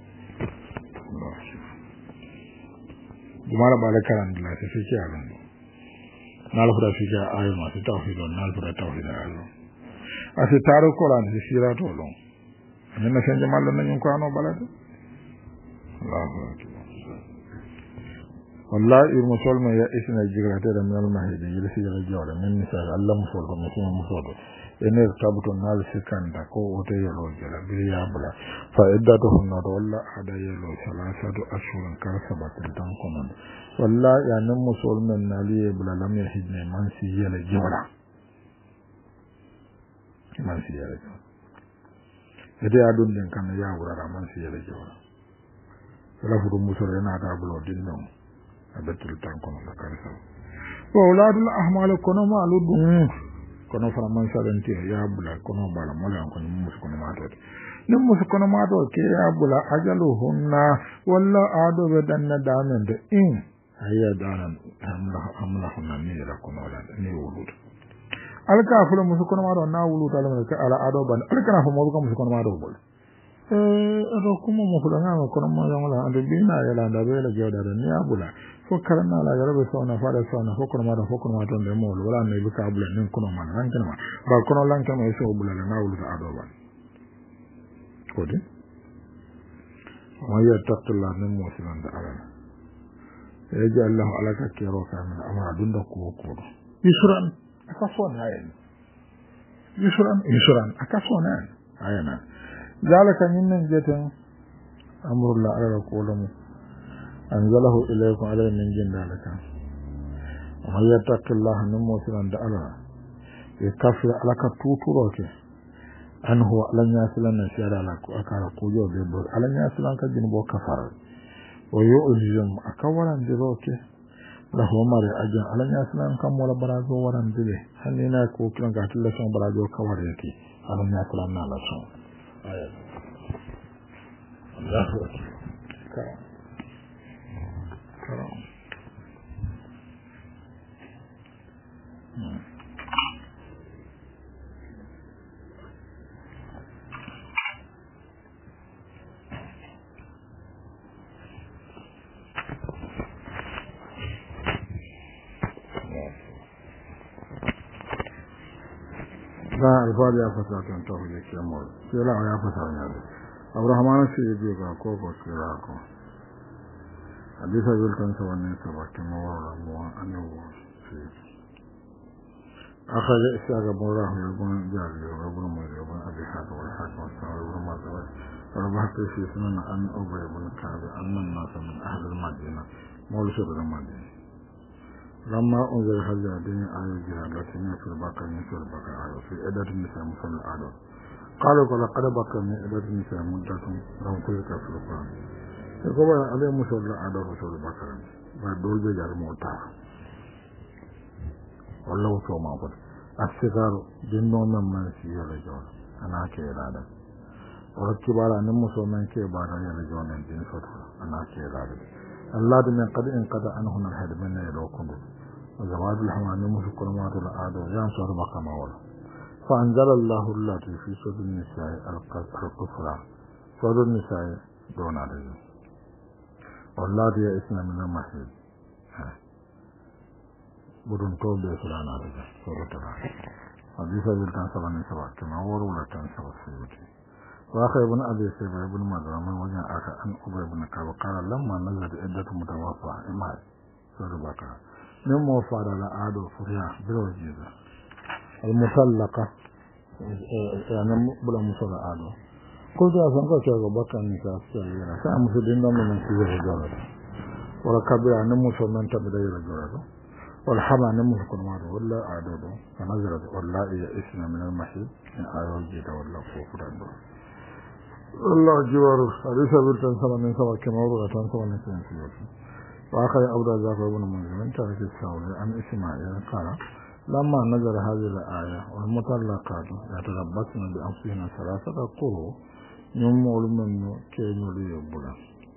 jumara bala karan la sai ke alan nalfura fika ayo ma ta tawhid nalfura tawhid ayo ase taro Quran si sira to lon amena sen jamal na nyun ko ano balade Allahu akbar wallahi musulma ya isna jigrata da min al-mahdi yilsi ya jawra min nisa Allah musul ko musul musul ene tabuto nal sikanda ko ote yelo jala bi ya bula fa iddatuhunna walla ada yelo salasatu ashurun karsabatin tan konon wallahi ya nan musulman naliye bula lam yahidne man si yela jawra man si yela jawra ede adun den kan ya wura man si yela jawra wala fudu musul yana da bulo dinno abetul tan konon la karsa wa auladul ahmal kono maludu kono fara man sabenti ya bula kono bala mola kono musu kono mato nim musu kono mato ke ya bula ajaluhunna walla ado be danna damen de in ayya danan amla hunna ni ra kono la ni wulud alka fula musu kono mato na wulud ala ado ban alka fa mo ko musu kono mato bol ado kuma mo fula ngama kono mo yangala ande bina yala da be la joda ni abula fokarna la yarabe sona fara sona fokorma da fokorma ton de mo wala ne bi ka bula nin kono man ran kana ba kono lan kana so bula na wulu da ado ban kodi wa ya taqalla nin mo sinan da ala ya ji Allah alaka kero kana amma dun da ko yusran akasona ayen yusran akasona ayana zalika minnan jatan amrullah ala qawluhu أنزله إليكم على من جن ذلك ومن يتق الله نمو سلان دعلا يكفر لك توتروك أنه ألن ياسلن سيارة لك أكار قوجو بيبور ألن ياسلن كجنبو كفر ويؤجم أكورا دروك له مري أجن ألن ياسلن كم ولا برازو وران دله هنينا كوكلن قاتل لسان برازو كوريكي ألن ياسلن نالسان آيات الله أكبر ga alfadi ya fasa kan to je ke mo sai la ya fasa ne Abraham sai ya bi ga ko kira ko hadisa bil kan sa wannan sabata mo wala mo anu sai أخذ إسحاق بن راهب بن جابر وابن مريم وابن أبي حاتم والحاكم والسائر بن مازوي وربحت في سنن أن أبي بن كعب أن الناس من أهل المدينة مولشة المدينة لما أنزل هذا الدين آية الجهاد في البقرة مثل البقرة في عدة النساء مثل الأعداد قالوا لقد بقى من عدة النساء مدة لم تلك في القرآن يقول عليه مثل الأعداد مثل البقرة بعد دول بجار موتاه wallahu to ma fot asigaru dinno men man si yele jon ana ke rada o kibara ne muso men ke bara yele jon en din soto ana ke rada allah de men qad in qad anhu al had min yelo kundu zawad al hawan musu kulmat al ado yan so ba kama wala fa anzala allah allati fi sura an-nisa al-kufra sura an-nisa dona de wallahi ya isna min al-mahid budun tobe sulana daga surata hadisa bil tan saban sabat kama waru la tan sabat suyuti wa akhay ibn abi sayyid ibn madrama wajen aka an ubay ibn kab qala lamma nazalat iddatu mutawaffa imma sura baka min mo fara la ado furiya birojiza al mutallaqa yana bula musala ado ko da san ko ga baka ni ta sai sa musudin da mun ci da jara wala kabira nan musulman ta da jara والحما نمه كل مرة ولا عدده فنزلت ولا إسنا من المحيط من آيات جيدة ولا فوق الأندور الله جوار حديث أبرتان سبا من سبا كما ورغتان سبا من سبا سيوتي وآخر أبدا ذاك ابن منزل من تارك الساولي عن إسماعيل قال لما نزل هذه الآية والمطلقات يتربصن بأنفسهن ثلاثة قروء يوم منه كينو ليبولا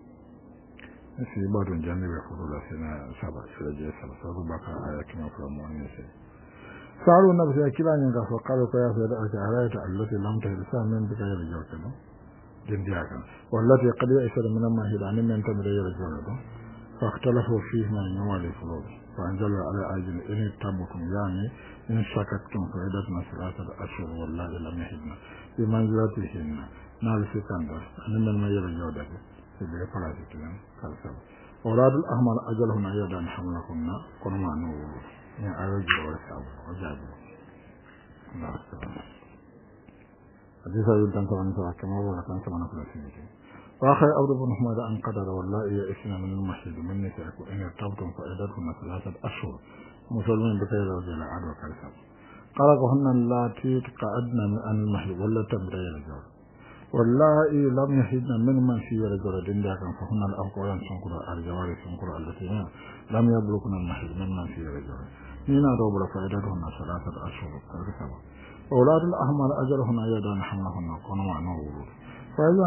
si badun jannibe fudula sina saba sila je sala sabu baka aya kima fulamu anise saru na bisa kila nyanga fa kala ko ya fa da aka harayta allati lam tahsa min bika ya jawkano dindiya kan wallati qad ya'sara min ma hidani min tamri ya jawkano fa ikhtalafu fihi ma yawali fulul fa anzala ala ajin in tabukum yani in shakaktum fa idatna salasat ashhur wallahi lam yahidna bi manzilatihinna nalfikanda annan ma ya jawkano be palati tan kalsam awladul ahmar ajalhum ayadan hamlahunna kunma nu ya ayaji wa sab wajabu Allah subhanahu hadisa yuntan tawan sa kama wa kan sama na kulasi wa khay abdu ibn ahmad an qadara wallahi ya isna min al-masjid min nisaiku in tabtum fa idatun salasat ashhur muslimin bi khayr wa jala adu kalsam qala hunna allati qa'adna min al-mahid walla tabdayal jaw والله لم يحدنا من في رجل دنيا كان فهنا الأقوال سنقرأ الجواري سنقرأ التي لم يبلغنا المحيط من في رجل هنا دوبل فائدتهن ثلاثة أشهر كالكسبة أولاد الأحمر أجرهن أيضا حملهن كونوا معنى ولود فإذا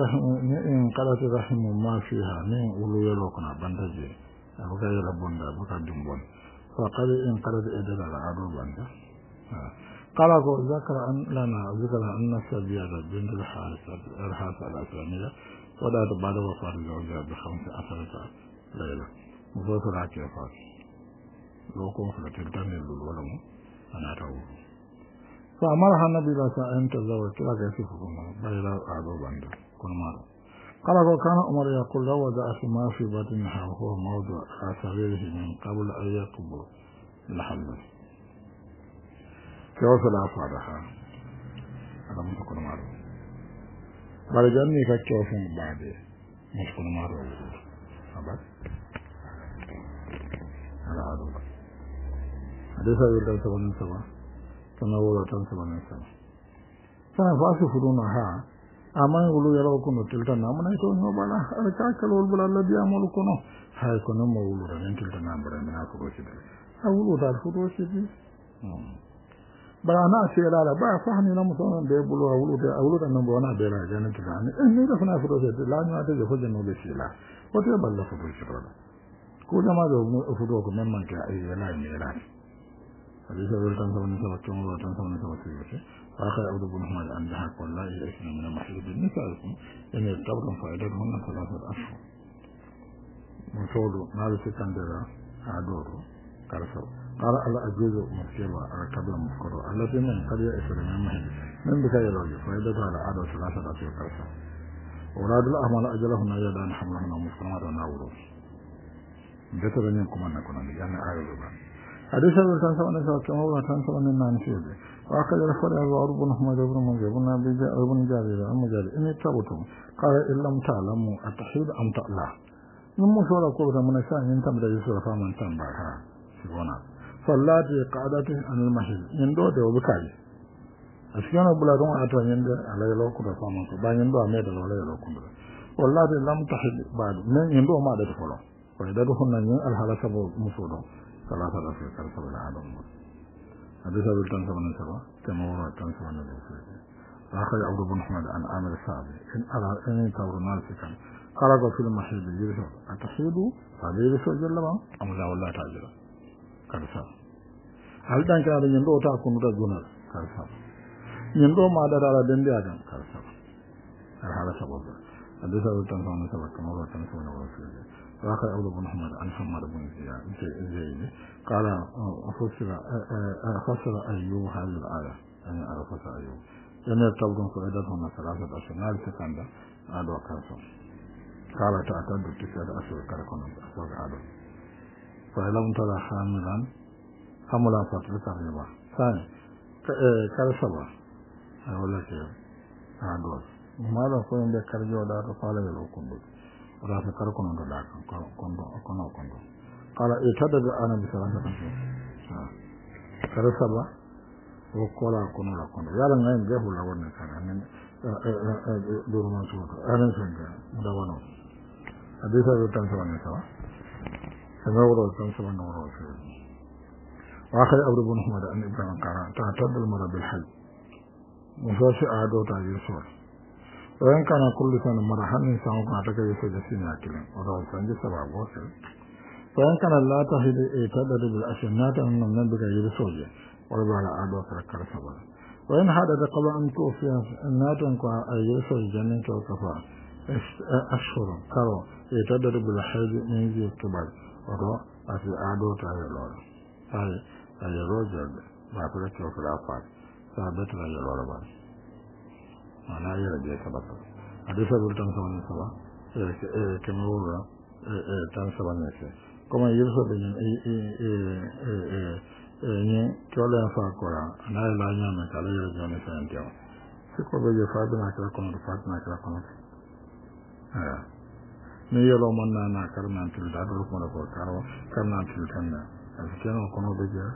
انقلت رحم ما فيها من أولو يلوكنا بندجي أبقى يلبون أبقى دمبون فقد انقلت إدل العدو بنده قال ذكر أن لنا ذكر أن سبيادة بنت الحارث الأسلامية ودات بعد وفاة زوجها ب15 ليلة مفوسر عكيفات لو كنت لتلتني للولم أنا أتوه فأمرها النبي لسا أن تزوج كلا كيسفكم بيلا أعدو بند كن مارو قال كان عمر يقول لو وضعت ما في بطنها وهو موضع سريره من قبل أن يقبل لحظة كيوصل أفادها هذا متكون معروف برجعني كيوصل بعد متكون معروف أبد هذا عدو حديث أبي الله سبحانه كما هو سبحانه فاسفونها أما يقولوا يلو كنوا تلتنا من يتون يبالا أركاك الولبلا الذي يعمل كنوا هاي كنوا مولو رمين تلتنا برمين أفروشي دل أولو دار فروشي دل bara na ce la ba fahimi na musamman da ya bulo a wulu da nan ba wani da ya ganin tunani ne da kuna fito da lanyuwa ta jefa jannu da shi la wata ya balla fito shi rola ko da ma da fito ko nan man ka ai yana ne la hadisi da tan sabon sabon kuma da tan sabon sabon sai akhir abdu bin muhammad an da haka wallahi ya isna min mahid bin nisaikum yana tabban fa'idar wannan salasar ashhur mun sodo na da kan da adoro كارثة قال على أجوز مكتبة على قبل مفكرة التي من قرية إسرائيل من بكاية الوجه فإذا على عدد 3 أشهر كارثة أولاد الأعمال أجلهن يدان حملهن مسلمات وناولون بيتر نيكم أن نكون لجان آية الربان حديث أبو التنسى ونسى كما هو تنسى من النانسيب وأخذ الفرع وعرب محمد بن منذر بن ابن جابر أم جابر إن اتبتم قال إن لم تعلموا التحيد أم تألا من مشورة قلت من الشأن ينتبه يسور فمن تنبعها سيبونا فاللاتي قعدته عن المحيد يندوه وبكاي أشياء بلادون أتوا يندوه على يلوكو فمن تبا يندوه أميد على يلوكو واللاتي لم تحيد بعد من يندوه ما دتفلو ويددهن ين الحالة مسودون 3 أشهر كارثة بلا عدم حديث أبو التنسى من السبع كما هو التنسى من الوفيد وأخذ عبد بن حمد عن عامر السعدي إن أرى أن يتور ناسكا قرأ في المحيط يرسل أتحيد هذا يرسل جلبا أم لا والله تعجل كارثة هل تنك هذا يندو تأكون رجونا كارثة يندو ما دار على دندي أجل كارثة الحالة سبب حديث أبو التنسى من السبع كما هو التنسى من الوفيد وأخذ عبد بن حمد عن حمد بن زيد قال فسر أيوب هذه الآية يعني أرفس أيوب يعني يتبقون فائدتهم 3 أشهر نال سكندا عدو كارثة قال تعتد 9 أشهر كاركون أسوأ عدو فإلم ترى حملا فترك الربا ثاني كارثة أقول لك عدو ماذا فهم بكارجي ودار فعل يلوكم بك ورافق كاركون ودار كندو قال اتدد أنا ب3 أشهر كارثة وقال كنا لكم يا لنا نجيب ولا ولا كان دور ما سوى أنا سنجا مدوانا حديث أبو تنسى ونسوا سنورو تنسى ونورو وآخر أبو بن حمد أن إبراهيم قال تعتد المرأة بالحج مفاسي أعدو تاجي سور وإن كان كل سنة مرة حن إنسان كان تكي سجسين يأكلين ورأو سنجي سبع بوصل وإن كان لا تهد إتدد بالأشنات أن النبي يرسوجي وربع العدوى فركر سبب وإن حدث قبل أن توفي الناتن يرسل الجنة وكفى أشهر كرو يتدر بالحيض من ذي الكبر ورو أتي عدوى تايلور تايلور جلد بافرك وفلافات ثابت تايلور بار معنى يرجع سبب حديث بلتان سواني سبا كما هو تنسبا نسي كما يرسل ni kyola fa kora na la nya me kala yo jone santiao siko be je fa na kala kono ni yo lo manna na karna til da do ko ko karo karna til tanna askeno kono be je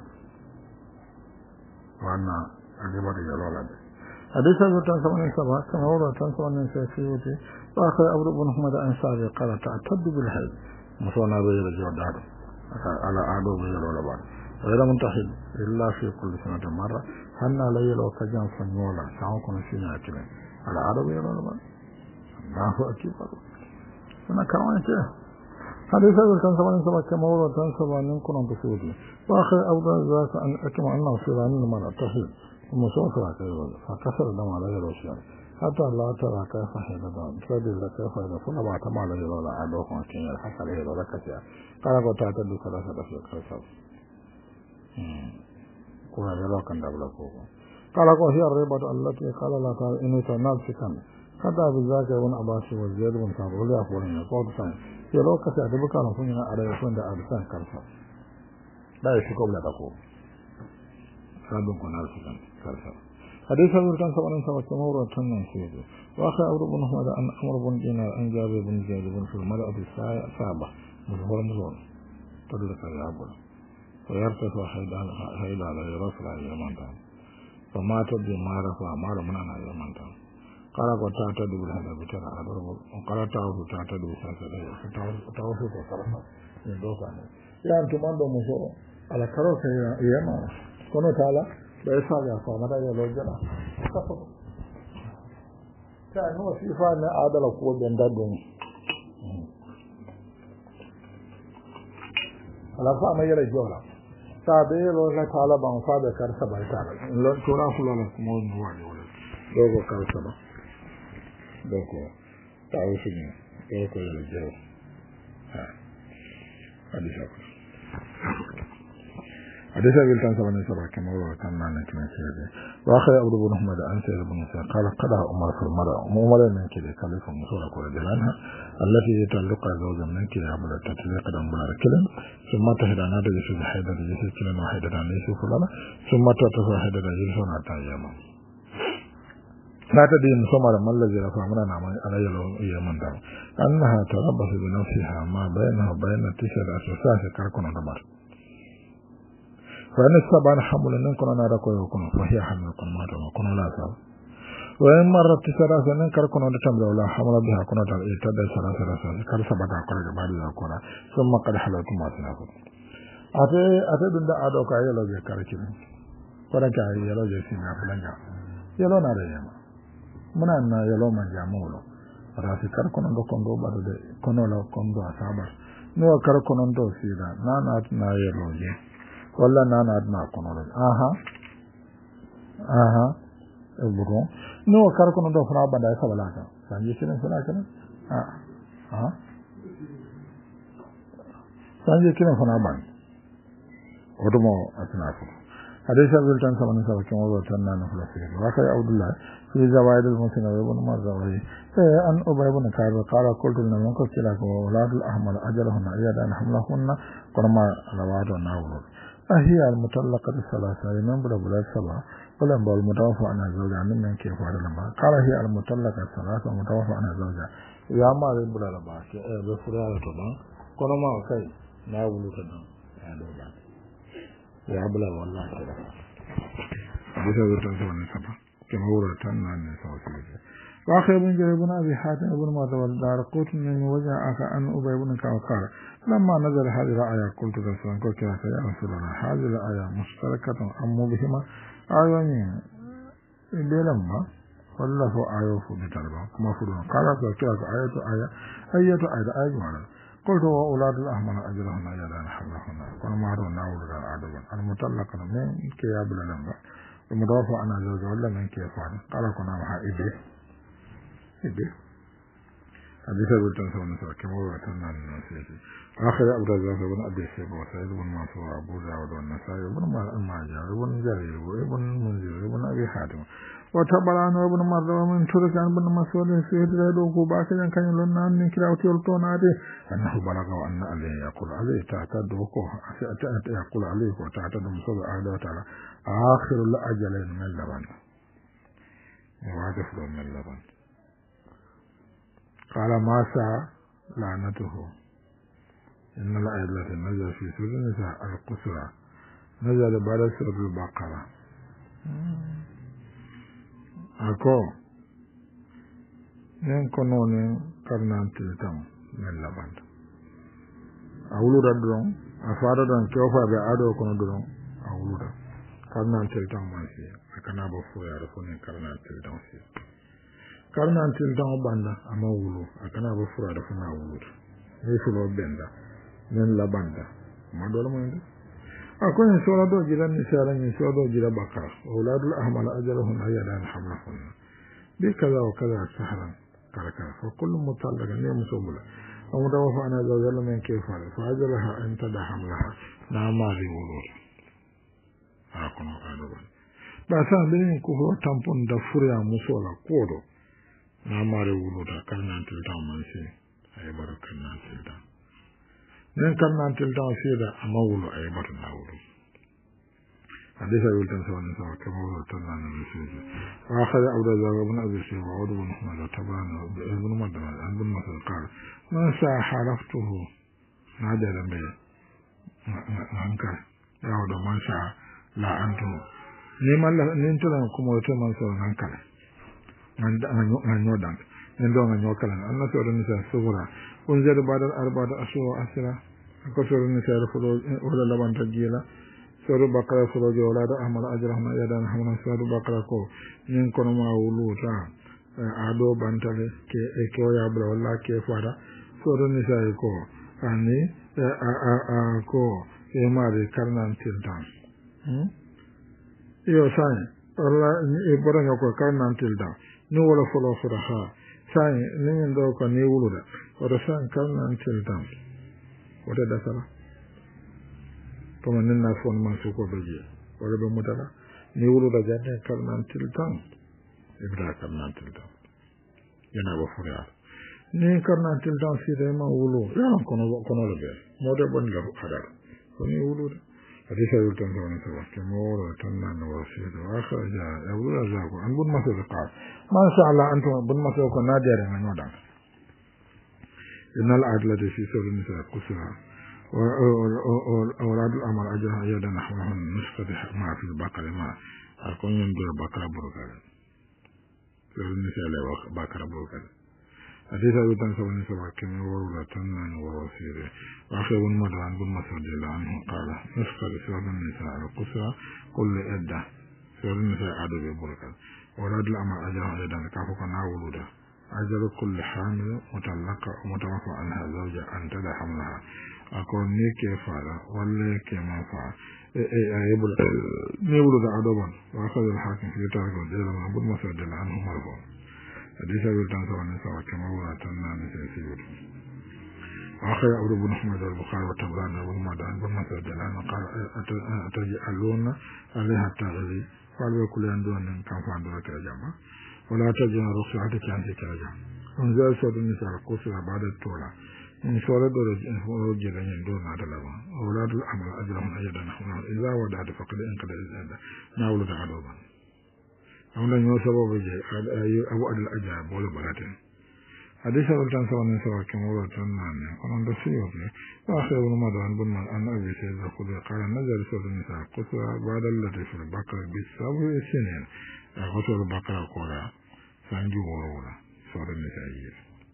wana ageba de yo la de hadisa go tan sama saba kama wala tan sama se siyuti wa akhir abdu ibn muhammad ansari qala ta'taddu bil hayy musona be yo da ala ado be yo la ba غير منتحل إلا في كل سنة مرة هنا ليلو كجان فنولا ساوكم سنة كلا على عربي ولا الله أكبر أنا كمان كده حديث هذا كان سبعين سبعة كما هو كان سبعين كنا بسودي وآخر أوضاع ذاك أن أكما أنه سيران المرأة تحل ومسوفة فكسر دم على يروشيان حتى لا ترى كيف حيدان تردد كيف حيدان فلا بعتما على يرولا عدوكم كينير حتى ليرولا كثير قال قد تعتدوا 3 أشهر كيسر كنا جلوكا دبلا فوق قال هي الربا التي قال لا تعالى إني تنافسكا كذا بذاك ابن عباس وزيد بن ثابت ولا أقولنا قول ثاني يلوكا سيدبك على فنينا على يسون دا أرسان كرسا لا يشكو بلا تقول سابق نافسكا كرسا حديث أبو كان سبعين سبعة كمورة تنين سيدي وأخي أبو بن حمد أن أمر بن دينار أن جابر بن زيد بن في الملأ السابع مظهر مزون تدلك يا أبو ويرتفع حيدا على رفع يمانتا فما تدي ما رفع ما رمنا يمانتا قال قد تعتد بالهدى بترى وقال تعتد بساسة تعوفت وصرفت من دوكا يعني أنتم عندهم مشروع على كروسة يما كنو تعالى بإساء يعصى متى يلو جنا كان هو سيفان عادل قوة بندادهم على فأما يرى جولا sabe lo la tala ban sabe kar sabar tala lo tora fulana kuma wani wala dogo kar saba dogo tawo shi ne dogo ya jawo ha hadisa حديث أبي الكنسة بن سبع كما هو كان معنا كما سيدي وآخر أبو بن محمد عن سيد بن سعد قال قضى عمر في المرأة عمر من كده كلف مصورة ورجل عنها التي يتعلق زوجا من كده عبد التطليق دم بلا ركلا ثم تهدى نادى يسوع حيدة يسوع كلا وحيدة عن يسوع فلانا ثم تتصل حيدة يسوع ناتا يما لا تدري أن سمر ما الذي رفع من نعم على يمن دام أنها تربص بنفسها ما بينها وبين تسع أساسات كركون دمر فإن السبع حمل نكون نارا كويكون فهي حمل كون ما تكون لا سبب وإن مرت تسرا سنن كركون دتم ولا حمل بها كون تل يتد سرا كر سبع كور بعد كون ثم قد حلت ما سنكون أتى دند أدو كاي لو كاركين كون كاي يلو جسينا فلانجا يلو نارا يما مننا يلو ما جامولو rasi karkono do kondo barude kono la kondo asabar no karkono do sida nana na yeloje walla nana adna kono eburo no karkono do fana banda sabalaka sanje kinen fana kana sanje kinen fana ban odomo atnafu hadisa bultan sabana sabake mo tanna na fulasi wa kai abdullah fi zawaid al-musnad ibn marzawi an ubay ibn ka'ab qala qultu lana ko kila ko auladul ahmar ajalahunna ayadan hamlahunna qurma lawadu nawlu ahiya al-mutallaqatu thalatha min bulal sab'a wala bal mutawaffa ana zawja min ke fara lamba qala hiya al-mutallaqatu thalatha mutawaffa ana zawja ya ma bulal ba ke be fura to ba kono ma kai nawlu to ya do ba ya bula wallahi bisa bertanya dengan siapa kemauan nanya soal itu. Wakil bin Jarir bin Abi Hatim bin Mawdawal Darqut min wajah an Ubay bin Ka'ab. Lama nazar hadhihi al-ayah qultu rasulullah ko kira ya rasulullah hadhihi al-ayah mushtarakatun ammu bihima ayani ibelamma wallahu ayatu bitarba kuma fudun qala ka kira ayatu ayatu قلت وأولاد الأحمر أجرهن يدان حملهن كما رأوا ناول العدوان المطلقة من كياب لنبا المضافة عن زوج ولا من كيفان قال كنا معها إبه حديث أبو التنسى ونسى كما وعدنا النسيسي آخر أبو الرزاق بن أبي الشيخ وسعيد بن منصور أبو داود والنسائي بن ماجه بن جرير بن منذر بن أبي حاتم وتبران وابن مرة من تركان بن مسعود في هدره وباكيا كان لنا من كراوتي والطوناتي أنه بلغ وأن عليه يقول عليه تعتد وقوه يقول عليه وتعتد مصر أهله وتعالى آخر الأجلين من لبن وعدف من لبن قال ما سعى لعنته إن الآية التي نزل في سورة النساء القسرى نزل بعد سورة البقرة ako nen kono ne karnante tam men labanda awuluda don afara don kyofa be ado kono don awuluda karnante tam mansi akana bo fuya ro kono karnante tam si karnante tam banda amawulu akana bo fuya ro kono awuluda ne fulo benda men labanda madolo mo أكون سورة جيران نساء من سورة جيران بقرة أولاد الأحمر أجلهم أيضا حملهن بكذا وكذا سهلا كذا فكل مطلق يوم سبلا ومتوفى عن زوجها من كيف فأجلها أن تدع حملها نعم هذه ولود أكون قادرا بس أنا كفر تامبون دفوريا مسولا كودو نعم هذه ولود كرنا تلتام منسي أي بارك كرنا تلتام nen karnan tiltan sida amawulu ay batna wulu hadisa yultan sawan sawa kama wulu tanna nasuji wa akhadha abdu zaga ibn abi sa'id wa abdu ibn muhammad tabana ibn madra ibn mas'ud qala ma sa haraftuhu nada lambe hanka ya wada man sha la antu ni man la nin tulan kuma to man so hanka man da an yodan nin do an yokalan annato don sa sugura unzir badal arba'at ashhur asra ko soro ni sar fulo wala laban tajila soro bakara fulo jola da amal ajrahma yadan hamna soro bakara ko nin kono ma wuluta ado bantale ke e ko ya bra wala ke fara soro ni sai ko ani ko e mari karnan tildan yo sai wala e boranga ko karnan tildan ni wala fulo fura ha sai nin do ko ni wuluda wata san karnan tildan wata dasara kuma nin na fon man su ko beje wala be mutala ni wulu da jande karnan tiltan ibra karnan tiltan yana ba fura ni karnan tiltan si de ma wulu ya kono le be mo de bon la hadar ko ni wulu hadis ayul tan don sa ke mo tan na no si do akhaja ya wulu za ko an bun maso ka ma sha Allah antum bun maso ko na de ran no dan innal adla fi sirrin sa kusura وأولاد الأمر أجرها أيضا نحوهم نسخة ما في البقرة ما أكون ينظر بقرة بركة فالنساء بقرة بركة حديث أبي تنسى ونسى كما ورولة تنان ووسيره وأخي بن مدعان بن مسعود عنه قال نسخة سورة النساء القصرى كل إدة سورة النساء عدد بركة أولاد الأمر أجرها أيضا كافوك ناولودا أجر كل حامل مطلقة ومتوفى عنها زوجة أن تدع حملها akon ne ke fara walle ke ma fa ayibul ne wulu da adoban wa akhadha al-hakim fi tarikh al-jala ma bud masad anhu marfu hadisa bi tan sawan sawa kama wa tanna ne sai wa akhadha abu ibn ahmad al-bukhari wa tabrani wa madan bud masad anhu qala ataj'aluna alaiha ta'zi qala wa kullu andun kan fa andura ka jama wala taj'alu rukhsata kan ka jama unzal sadun nisa qusra ba'da tola in shawara da jiran yin dona da laba auladul amal ajrahum aydan nahnu idza wada'ta faqad inqada izada na wulu da adoba amma yo sababu je abu adal ajab wala baratin hadisa wal tan sawan sawa kuma wala tan nan kuma da shi yau ne akhir ibn madan bin man an abi sayyid khudri qala nazar sura nisa qusra ba'da allati fi bakr bis sabr sinin qusra bakra qura sanju wala sura nisa yi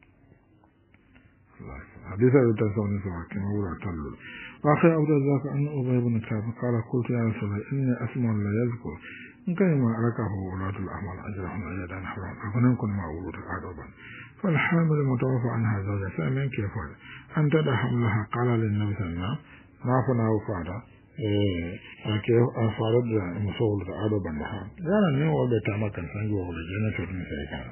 حديث أبي تنسوني سواء كما ولا تلل وأخي أبو ذاك أن أبي بن كعب قال قلت يا رسول الله إني أسمع لا يذكر إن كان ما أركه أولاد الأحمر أجرهم أيضا حرام أفنكن مع ولود الأعرابا فالحامل المتوفى عنها زوجة فمن كيف أن تدع حملها قال للنبي صلى الله عليه وسلم ما فنا وفادا كيف أفارد مصول الأعرابا لها يعني نيو بيتعمل كان سنجو ولجنة النساء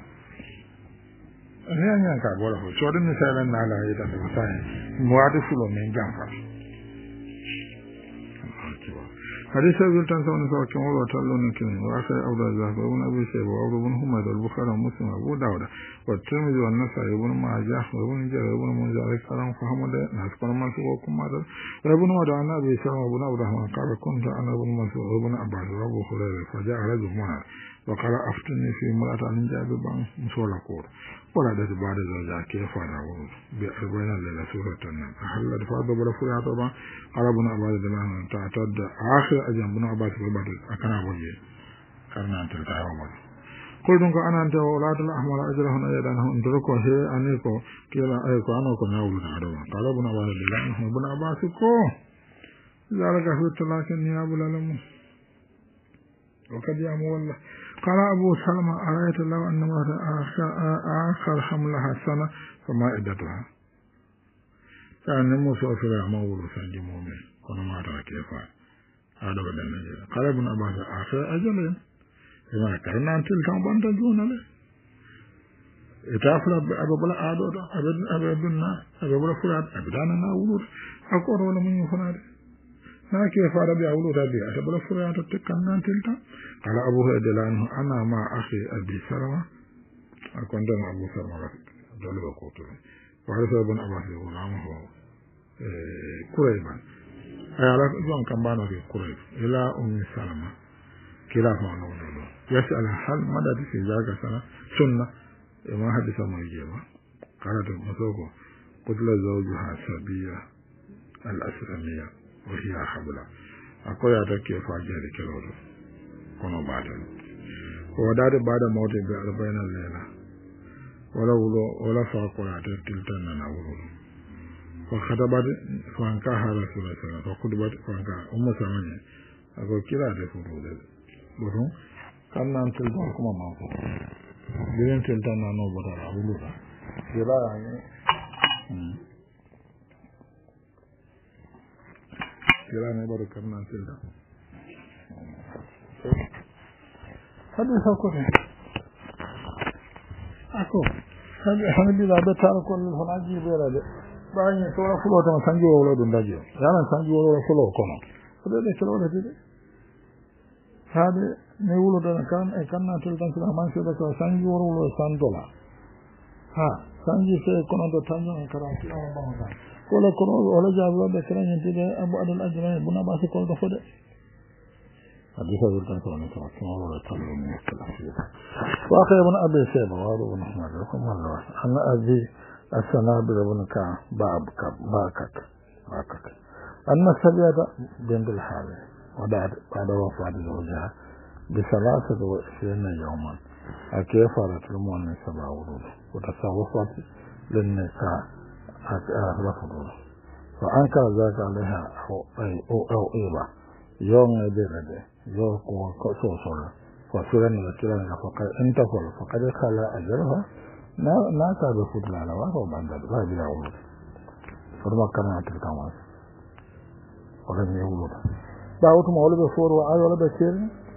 ne ka bora ho so din misalan na la ita da sai mu wadi fulo men jamfa hadith abul tanzani sa kan wa tallo ne kin wa sai auda za ba wani abu sai ba abu bin humad al-bukhari muslim abu dawud wa tirmidhi wa nasai ibn majah wa ibn jarir ibn munzir karam fahamud nas kan man su kuma da ibn wada annabi sallallahu alaihi wa sallam qala kunta ana ibn mas'ud ibn abbas wa abu hurairah fa ja'a rajulun wa qala aftini fi imra'atin jabiban musola qur ولا ده بعد ذلك كيف فعلوا بأربعين ليلة سورة النمل هل الفرد بلا فرع طبعا قال ابن عباس الله تعتد آخر أجل ابن عباس بعد أكنا وجه كرنا أنت التعاون قلت أنا أنت وأولاد الأحمر أجرهم أيضا هم تركوا شيء أنيكو كلا أيكو أنا كنا أولاد عدوا قال ابن عباس الله ابن عباس كو ذلك في الطلاق النياب العلم وقد يعمو الله قال أبو سلمة أرأيت لو أن آخر حملها سنة فما عدتها كان موسى وفي مولى سنجي مؤمن كنا ما ترى كيف هذا بدل نجد قال ابن عباس آخر أجلين لما كرنا أن تلك بانتا جونا له إتافر أبو بلا آدود أبو بلا فراد أبدانا ناولود أقول ولا من يفناد ما كيف ربي أولو ربي أتبلا فريات تكنان تلتا قال أبو هريرة عنه أنا مع أخي أبي سلمة أكون دم أبو سلمة جلب قوته وعرف ابن عباس غلامه قريبا أيالا جون كان بانا في قريب إلى أم سلمة كلا فانا ونولو يسأل هل مدى في ذاك سنة ما حدث ما يجيبه قالت مسوكو قتل زوجها سبية الأسلامية وهي حبلا أقول هذا كيف أجري كلامه كنا بعدين ودار بعد موت بين الليلة ولا فاق ولا تلتنا نقول فخطبت فانكها رسول الله صلى الله عليه وسلم فخطبت فانكها سامي أقول كلا تفوتوا بروم كان تلتنا كم ما هو بين تلتنا نوبة أقول كلا يعني kira ne baro karna tilda hadi sako ne ako hadi da da tar ko ni honaji bera de bayin to ra fulo to sanji wolo dun daje yana sanji wolo fulo kono فده كلام ده هذا نقوله ده كان ناتل كان ما شو ده كان يورو $100 ها سانجي سيكون ده تاني كراتي أو بعضا ولا كنا ولا جابوا ده كلام ينتهي أبو عبد الأجمع بنا بس كل ده فده حديث أبو الكلام كمان كمان ولا تلو من الكلام وآخر ابن أبي شيبة وهذا ابن أحمد رحمه الله أن أبي السنابل ابن كعب باكك أن السبيعة بنت الحارث بعد وفاة زوجها ب23 يوما أكيفرت المؤمن 7 ورود وتصوفت للنساء رفضوا فأنكر ذلك عليها أو إيبا يوم يدرد يوم كسوسر فسرن لكلان فقد انتقل فقد خلى أجرها لا تابفت لها وهو بندد لا بلا ولد فرما كان تلك ولم يولد دعوت مولد بفور وعي ولا بشير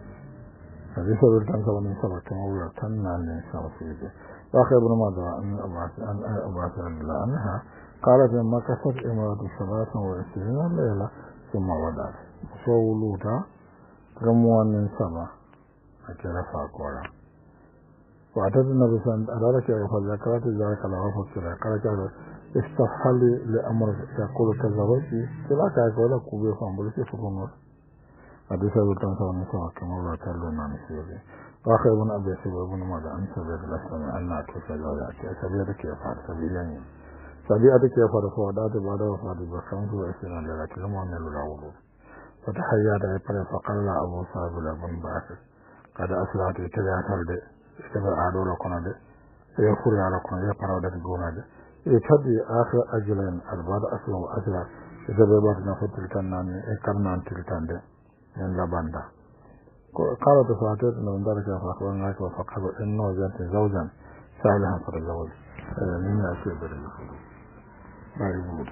هذه سبب كان سبب من سبب كما هو تنى الإنسان فيه وآخر ابن ماذا أن أبعث الله عنها قالت لما كست إمارة 27 ليلة ثم ودعت فولوتا رموان من سبع أكيرا فاقورا وأعتد النبي صلى الله عليه وسلم فذكرت ذلك له فكرا قال استفحلي لأمر يقول تزوجي كلاك يقول كوبي فانبلسي فكونور حديث أبو التنسى والنساء كما الله تعالى نسيبه وآخر ابن أبي سيب ابن ماذا عن سبيل الأسلام أن أتوسى جوزاتي سبيلك يفعل سبيلاني سبيلك يفعل فوضات بعد وفاة ب25 ليلة كلمة من الأولو فتحيات أيضا فقال أبو صاحب لابن باسل قد أسرعت إتجاه تلد إتبع عدو لكنا دي يخرج على كنا يقرأ دون دي يتبع آخر أجلين أربعة أسلام أسرع إتبع باتنا فتلتان إكرنان تلتان دي من لبندا قالت فاتت من ذلك فأخبرنا لك وفقه إنه جانت زوجا سهلها فرزوج من أشياء بريد لا يقول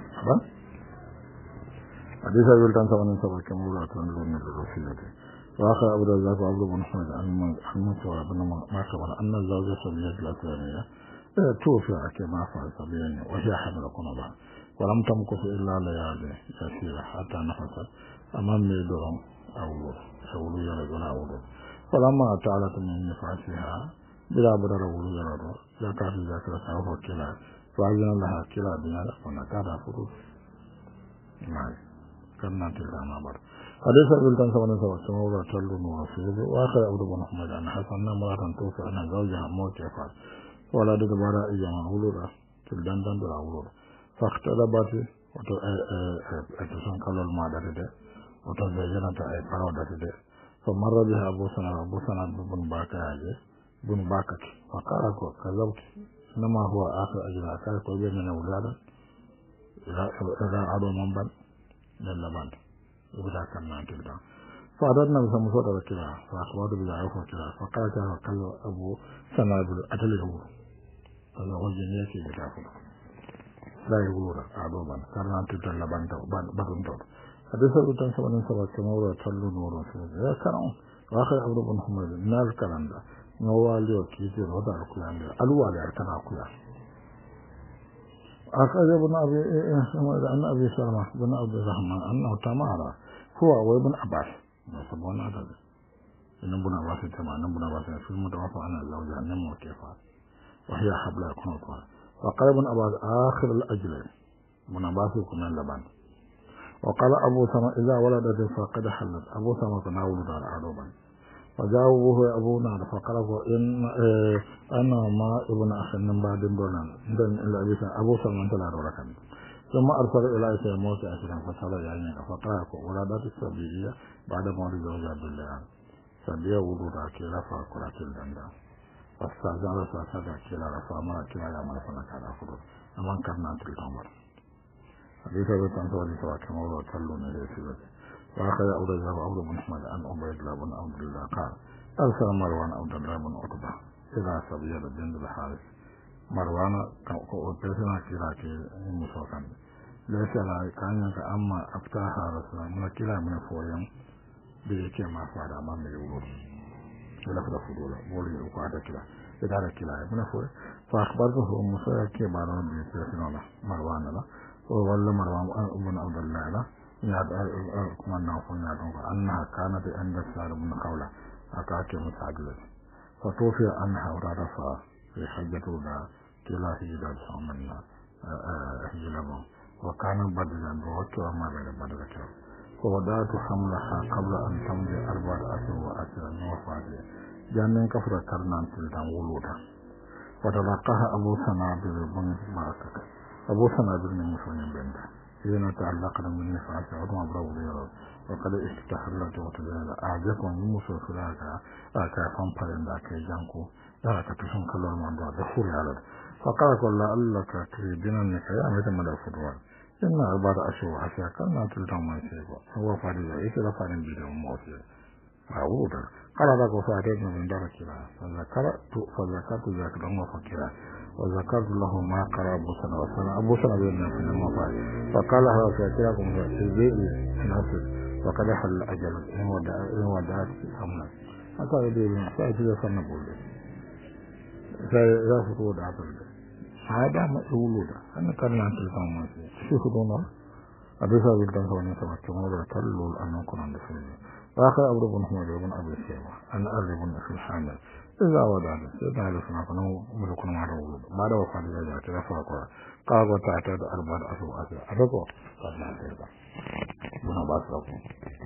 حديث أبي الكنسة من سبب كمولة تنظر من الرسيلة وآخر أبو الرزاق وعبد بن حمد عن منصور بن معصبر أن الزوجة سبيلة الأسلامية توفي كما فعل سبيلين وهي حمل قنبا ولم تمكث إلا ليالي يسيرة حتى نفست أمام ميدورم أولو يرد ولا أولو فلما تعالت من نفاسها بلا بدر أولو يرد ذكرت ذكر سوف كلا فأذن لها كلا بنا ونكاد فروس معي كنا تلك ما بر حديث أبي سبحانه وتعالى ولا تلون وفيد وآخر أبو بن حمد أن حسن مرة توفي أن زوجها موت يفعل ولا دبر إجماع أولولا تلدان دندر أولولا فاختلبت وتسنقل المعدة ده وتزينت أي فرودة ده فمر بها أبو سنة بن باكك فقال كذبت إنما هو آخر أجل أكاد قوي من أولادا إذا عدو منبن للبان يبدأ كنا تلك فأردنا بسمسوط الكلا فأخبرت بذعيف الكلا فقال كذب أبو سنة أتلقه فالغجن يكي بتاكل لا يقول عدوبا كنا تلك اللبان بدن دور حديث أبو تنسى ونسى كما هو يتلو نور وسيد يا كرام وآخر عبد بن حمد نال كلام ده نوالي وكيتير وضع الكلام ده الوالي أركنا الكلام أخذ ابن أبي سلمة بن أبي الرحمن أنه تمارى هو وابن عباس نصبون هذا إن ابن عباس تمام ابن عباس في المتوفى عن الزوجة نمو كيفات وهي حبل يكون وقال ابن عباس آخر الأجلين ابن عباس يكون اللبان وقال أبو سما إذا ولدت فقد حلت أبو سما تناول دار عدوبا فجاوبه أبونا فقال إن أنا ما ابن أخي من بعد دولان دن إلا أبو سما أنت لا ركن ثم أرسل إلى إسرائيل موسى أسرا فصل يعني فقال ولدت السبيلية بعد موت زوج عبد الله سبيا ولودا كلا فقرات الدندا فاستأذن فسد كلا رفع ما كلا يعمل فنكر أخذ أمان كرنا تلتمر حديث أبي تنسى ولسوا كما هو تلون يسيبه وآخر أولى ذهب عبد بن حمد عن عبيد الله بن عبد الله قال أرسل مروان عبد الله بن عتبة إلى سبيل بن الحارث مروان كأوبيسنا كلاكي مسوكا ليس لا كان أما أفتاها رسول من كلا من فويم بيكي ما فعل أمام يقول إلى فضوله بولي وقعد كلا إدارة كلا من فوي فأخبرته مسوكا كي بارون بيسيسنا مروان له وولى مروان بن عبد الله له kuma na ko ya don annaha kanat inda sa'd ibn qawla aka ke musajil fa tofi anha urada fa fi hajjatu da tilahi da samanna hijlabo wa kana badlan wa to ma da badalata ko wadatu hamlaha qabla an tamdi arba'at ashhur wa ashran wa fadi jannan kafra karnan tildan wuluda wa talaqaha abu sanabil bin ma'aka abu sanabil min musulmin benda إذا تعلقنا من نفعك عظم أبرو ليرا وقد استحلت وتجاهل أعجبكم يموسوا فلاك أكافان فلن ذاك جانكو ذاك تسون كلام من دعا دخول على فقالك الله ألك تريدين أنك يا ميت مدى الفضوان إن عباد أشوى حسيا كان تلتم من سيبا هو فارجا إيكلا فارن بيده موسيا أعودا قال ذاك وفاتيتنا من دارك لا فذكرت ذاك لهم فكرا وذكرت له ما قرأ أبو سنة وسنة أبو سنة بيننا في المفاعل فقال هذا فأكراكم في البيت ناصر وقد حل أجل إن ودعت أمنا حتى يدير من أحسائي تجا فنقول لي سيغافت ودعت لي هذا مسؤول أنا كان أنت الفهم شوفوا أبيسا بلدان سواني سمك كمورا تلول أنه كنا نفسه وآخر أبو بن حمد بن أبي السيوة أن أرى بن أخي الحامل إذا ودعت سيدنا عليه الصلاة والسلام ملكنا مع الرؤول بعد وفاة الله تلفى قرى قال وتعتاد أربعة أسوء أرقوا قال لا تربع بنا باس لكم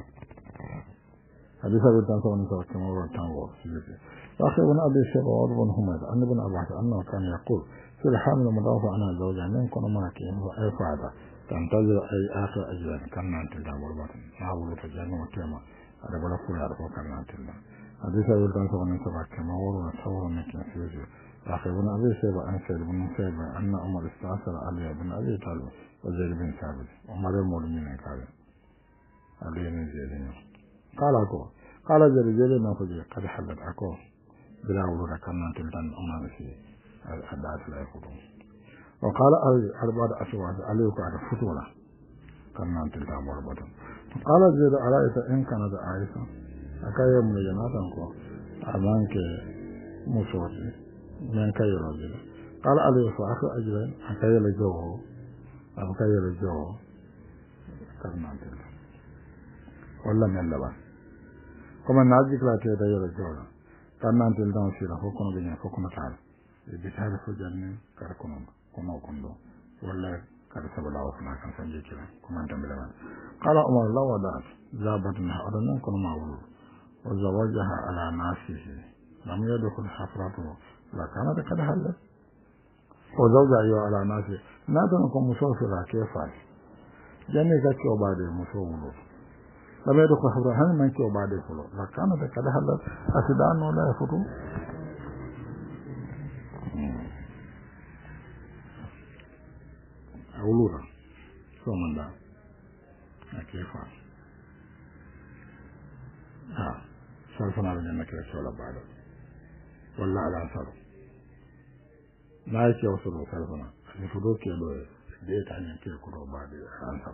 أبيسا بلدان سواني سمك كمورا تنوى وآخر بن أبي السيوة وأبو بن حمد أن ابن أبعث أنه كان يقول في الحامل مضافة عنها الزوجة منكم ملكين وأي فعدا تنتظر أي آخر أجلان كنا نتلدى والبطن نعول تجاني وكيما هذا بلا فلار وكنا نتلدى حديث أبي الكنس ومن سبع كما ورنا تصور نكين سيوزي أخي بن أبي سيبا أن سيد بن سيبا أن عمر استعصر علي بن أبي طالب وزيد بن ثابت عمر المؤمنين قال علي بن زيد قال جري نفجي قد حلت أكو بلا ولد كنا نتلدى أمان سي الحداث لا يفضل وقال أربعة أشواط عليك على فتولة كنا نتلقى مربطا قال زيد أرأيت إن كانت عائشة أكايا من جناتنكو أمانك مصوتي من كي رجل قال عليه فأخي أجلين أكايا لجوه أكايا لجوه كنا نتلقى ولا من لبا كما ناجيك لا تيدا لجوه كنا نتلقى مصيرا فكنا بنيا فكنا تعالى بتعالى فجرني كاركونا كما كندو ولا كرسب الله وفنا كان سنجيكلا كما انتم بلمان قال عمر الله ودعت زابتنا أردنا كنا معول وزوجها على ناسه لم يدخل حفرته لكانت قد حلت وزوجها على ناسه نادنكم مصوفرا كيفاش جاني كتو بعد مصوفر لم يدخل حفرته هل من كيو بعد فلو لكانت قد حلت أسدان ولا يفتو أولورا سومن دا أكيفا سالفنا لنا كيف ولا بعد ولا على أثر لا يوصلوا سالفنا يفضوك يلو بيت عن كيف كرو بعد أثر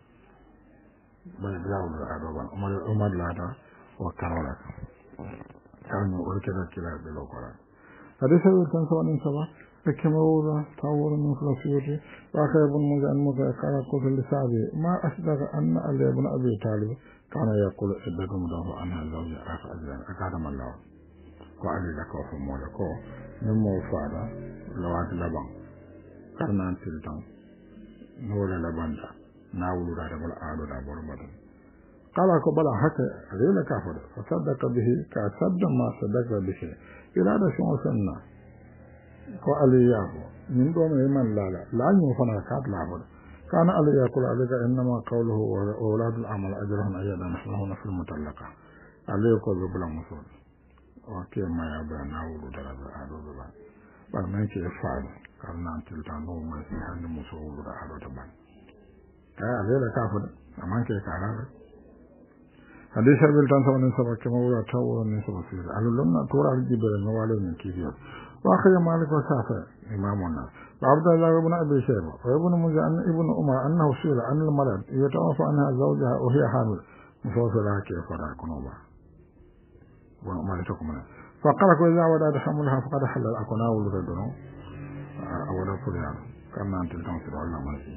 بل بلاول الأدوبان أمر لادا وكاولا كانوا أركضا كلا بلو قرآن حديث الوردان سوانين سبا كمورا تاور من فلسيوتي وآخر ابن مجان مذكرة قلت لسعبي ما أصدق أن علي بن أبي طالب كان يقول إدك مدافع عنها زوجة آخر أجلان أكادم الله وعلي لك وفي مولكو نمو فادا لوات لبان كرنان تلتان نولي لبان دا ناولو دا دبل آلو دا بربطن قال أكو بلا حكا غير كافر فصدق به كصدق ما صدق به إرادة شو سنة ko aliyahu min do me man lala la ñu fana kat la ho kana aliyahu alika inma qawluhu wa auladul amal ajrahum ayyadan nahnu fil mutallaqa alayko be bula musul o ke ma ya ba na wulu dara da ado ba ba men ke faal kana til tan no ma si han musul da ado ta ban ka alayla ka fa aman ke kana hadith bil tan sawan sabak kama wa tawu min sabasir alulunna tora jibril no wale min kiyo وأخي مالك وسافر إمامنا وعبد الله بن أبي شيبة وابن مجان ابن عمر أنه سئل عن المرض يتوفى عنها زوجها وهي حامل مصوصلها كيف ولا كنوبا وما لتكمنا فقال إذا وداد حملها فقد حل الأكنا ولدنا أولا فريان كما أنت التنصر على مرسي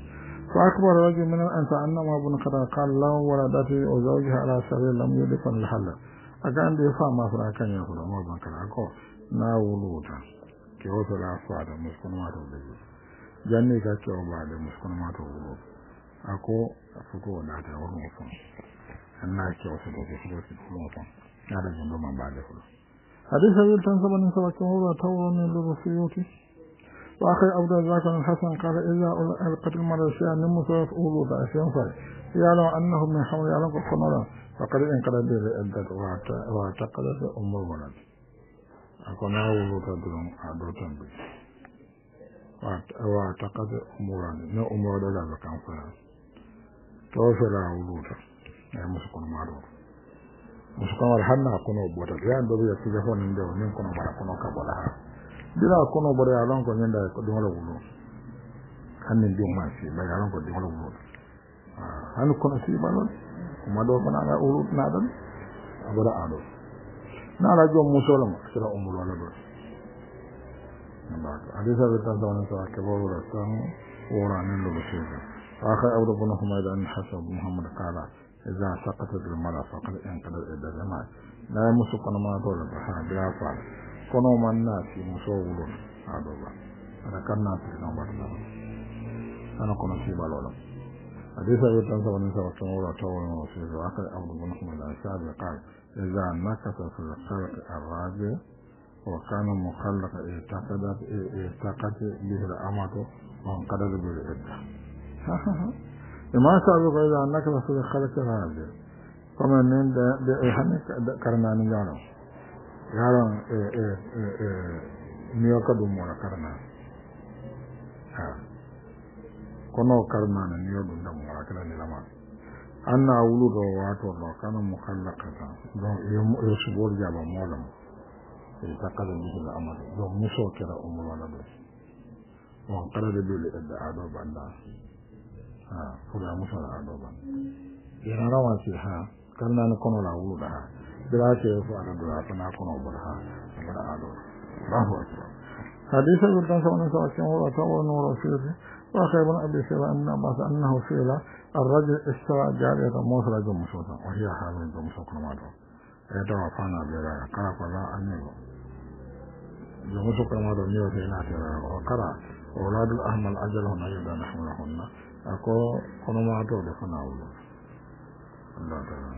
فأكبر رجل من الأنسى أنما ابن قدر قال له ولدته وزوجها على سبيل لم يدفن الحل أكان دي فاما فرا كان يقول ما ابن قدر أكو نا ولوتا كيو تلا فادا مسكن ما تولي جاني كا كيو بعد مسكن ما تولي أكو فكو ناتا ورمفن أنا كيو سدو كيو سدو هذا جنب ما بعد فلو حديث أبي التنسب أن سبك هو طور من لبسيوتي وأخي عبد الرزاق الحسن قال إذا ألقت المرسية نمسوف أولو بأسيان فري يعلم أنهم من حول يعلم قفنولا فقد انقلب به الأدد واعتقدت أم الولد أكون أولو تدرون عدوتان به واعتقدت أم الولد نو أم الولد لا بكان فري توفر أولو تدرون مسكون معروف مسكون الحنة أكونوا بوتا يعني دبي يتجفون عنده ونكون معكونوا كبولا bila kono bore alon ko nyanda ko dum la wulo hanni di ma ci ba alon ko dum la wulo han kono ci balon kuma do bana ga wulo na dan abara ado na la jom musolama sira umul wala do namba hadisa betan da wannan sa ke bawra tan wora nan lo ci akha abdu bin humayd an hasab muhammad qala idza saqatat al mala faqad inqadar ila zaman la musqana ma do la ha bila fa kono manna ci muso wulo ado ba ana kanna ci na barna ana kono ci balola hadisa yo tan sa wannan sa wato wala tawo ci akha abdu bin humayd al-shabi qala idza nakasa fi al-khalq ar-raji wa kana mukhallaq i'taqad bihi al-amatu wa qadara bil idda ma sabu ko idza nakasa fi al-khalq ar-raji kama nen da hanik karna ni yaro yaron niyo ka dum mona karna ha kono karna na niyo dum da mona kala ni lama anna wuludo wato do kana mukhallaqata don yo subor jaba molam e takala ni da amal do muso kera umul wala do on kala de bil da ado banda ha fura muso ado banda yana rawa ci ha karna na kono la wuluda ha bila ce fu ana dura kana kono barha bara ado Allahu akbar hadisa gudan sa wannan sa cikin wata wannan rasul wa khayban abi shayba anna ma annahu fila الرجل استوى جارية موسى رجل مسوسا وهي حامل بمسوك نماته يدعى فانا بلا قرأ فلا أنه بمسوك نماته نيو سيناتي وقرأ أولاد الأحمل أجلهن أيضا نحملهن أكو كنماته لفنا أولو الله تعالى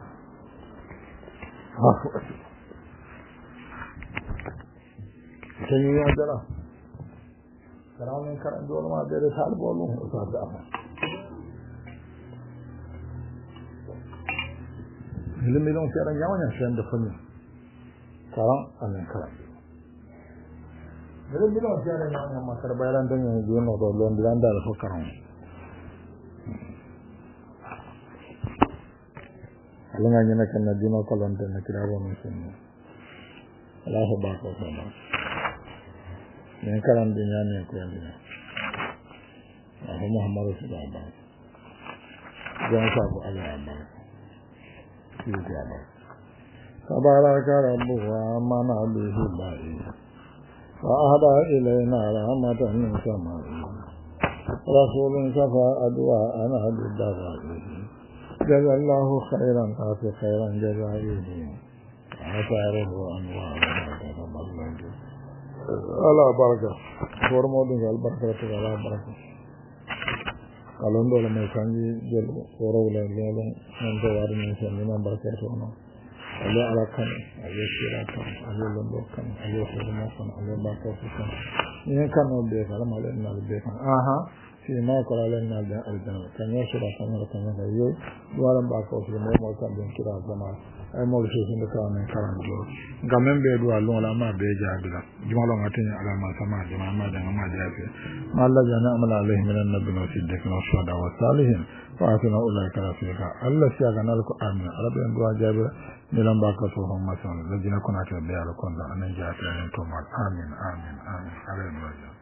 سيني أجلا كرامين كرام دول ما بيري سال بولو أساد أحمد ilimi don sai ran yawan shan da fanni karan annan karan ilimi don sai ran yawan masar bayan dan yin zuwa no don dan da su karan alanga yana kan na dino kolon da kira ba mun sun Allahu ba ko sama ne karan din ya ne ko ne Muhammad sallallahu alaihi wasallam ya sa ko Allah ba تبارك ربه ومنع به بائي فأهدى إلينا رحمة من سمائه رسول شفى أدواءنا بالدغائه جزا الله خيرا قاف خيرا جزائه وعساره أنوارنا تتبلد على بركة فرمودك البركة على بركة kalon dole mai kanji jel koro wala lolo nan da wari ne sai nan barka to no Allah ala kan Allah sira kan Allah londo kan Allah hurma kan Allah ba ko kan ni kan no be kala malen na be kan aha si ma ko la na da aljanna kan ya sira kan ga yo duwaran ba ko so mo kan den kira zama ay mo so sin da kan karan do gamen be duwa lon la ma be jabila jumalo ngatin ala ma sama jama ma da ma jafi ma Allah jana amala alaihi minan nabiyyin wa siddiqin wa shuhada wa salihin wa atina ulaika rafiqa Allah shi ga nal ko amin rabbi duwa jabila nilan ba ka so hon masan da jina kuna ta be ala kon da anan jafi to ma amin amin amin ala duwa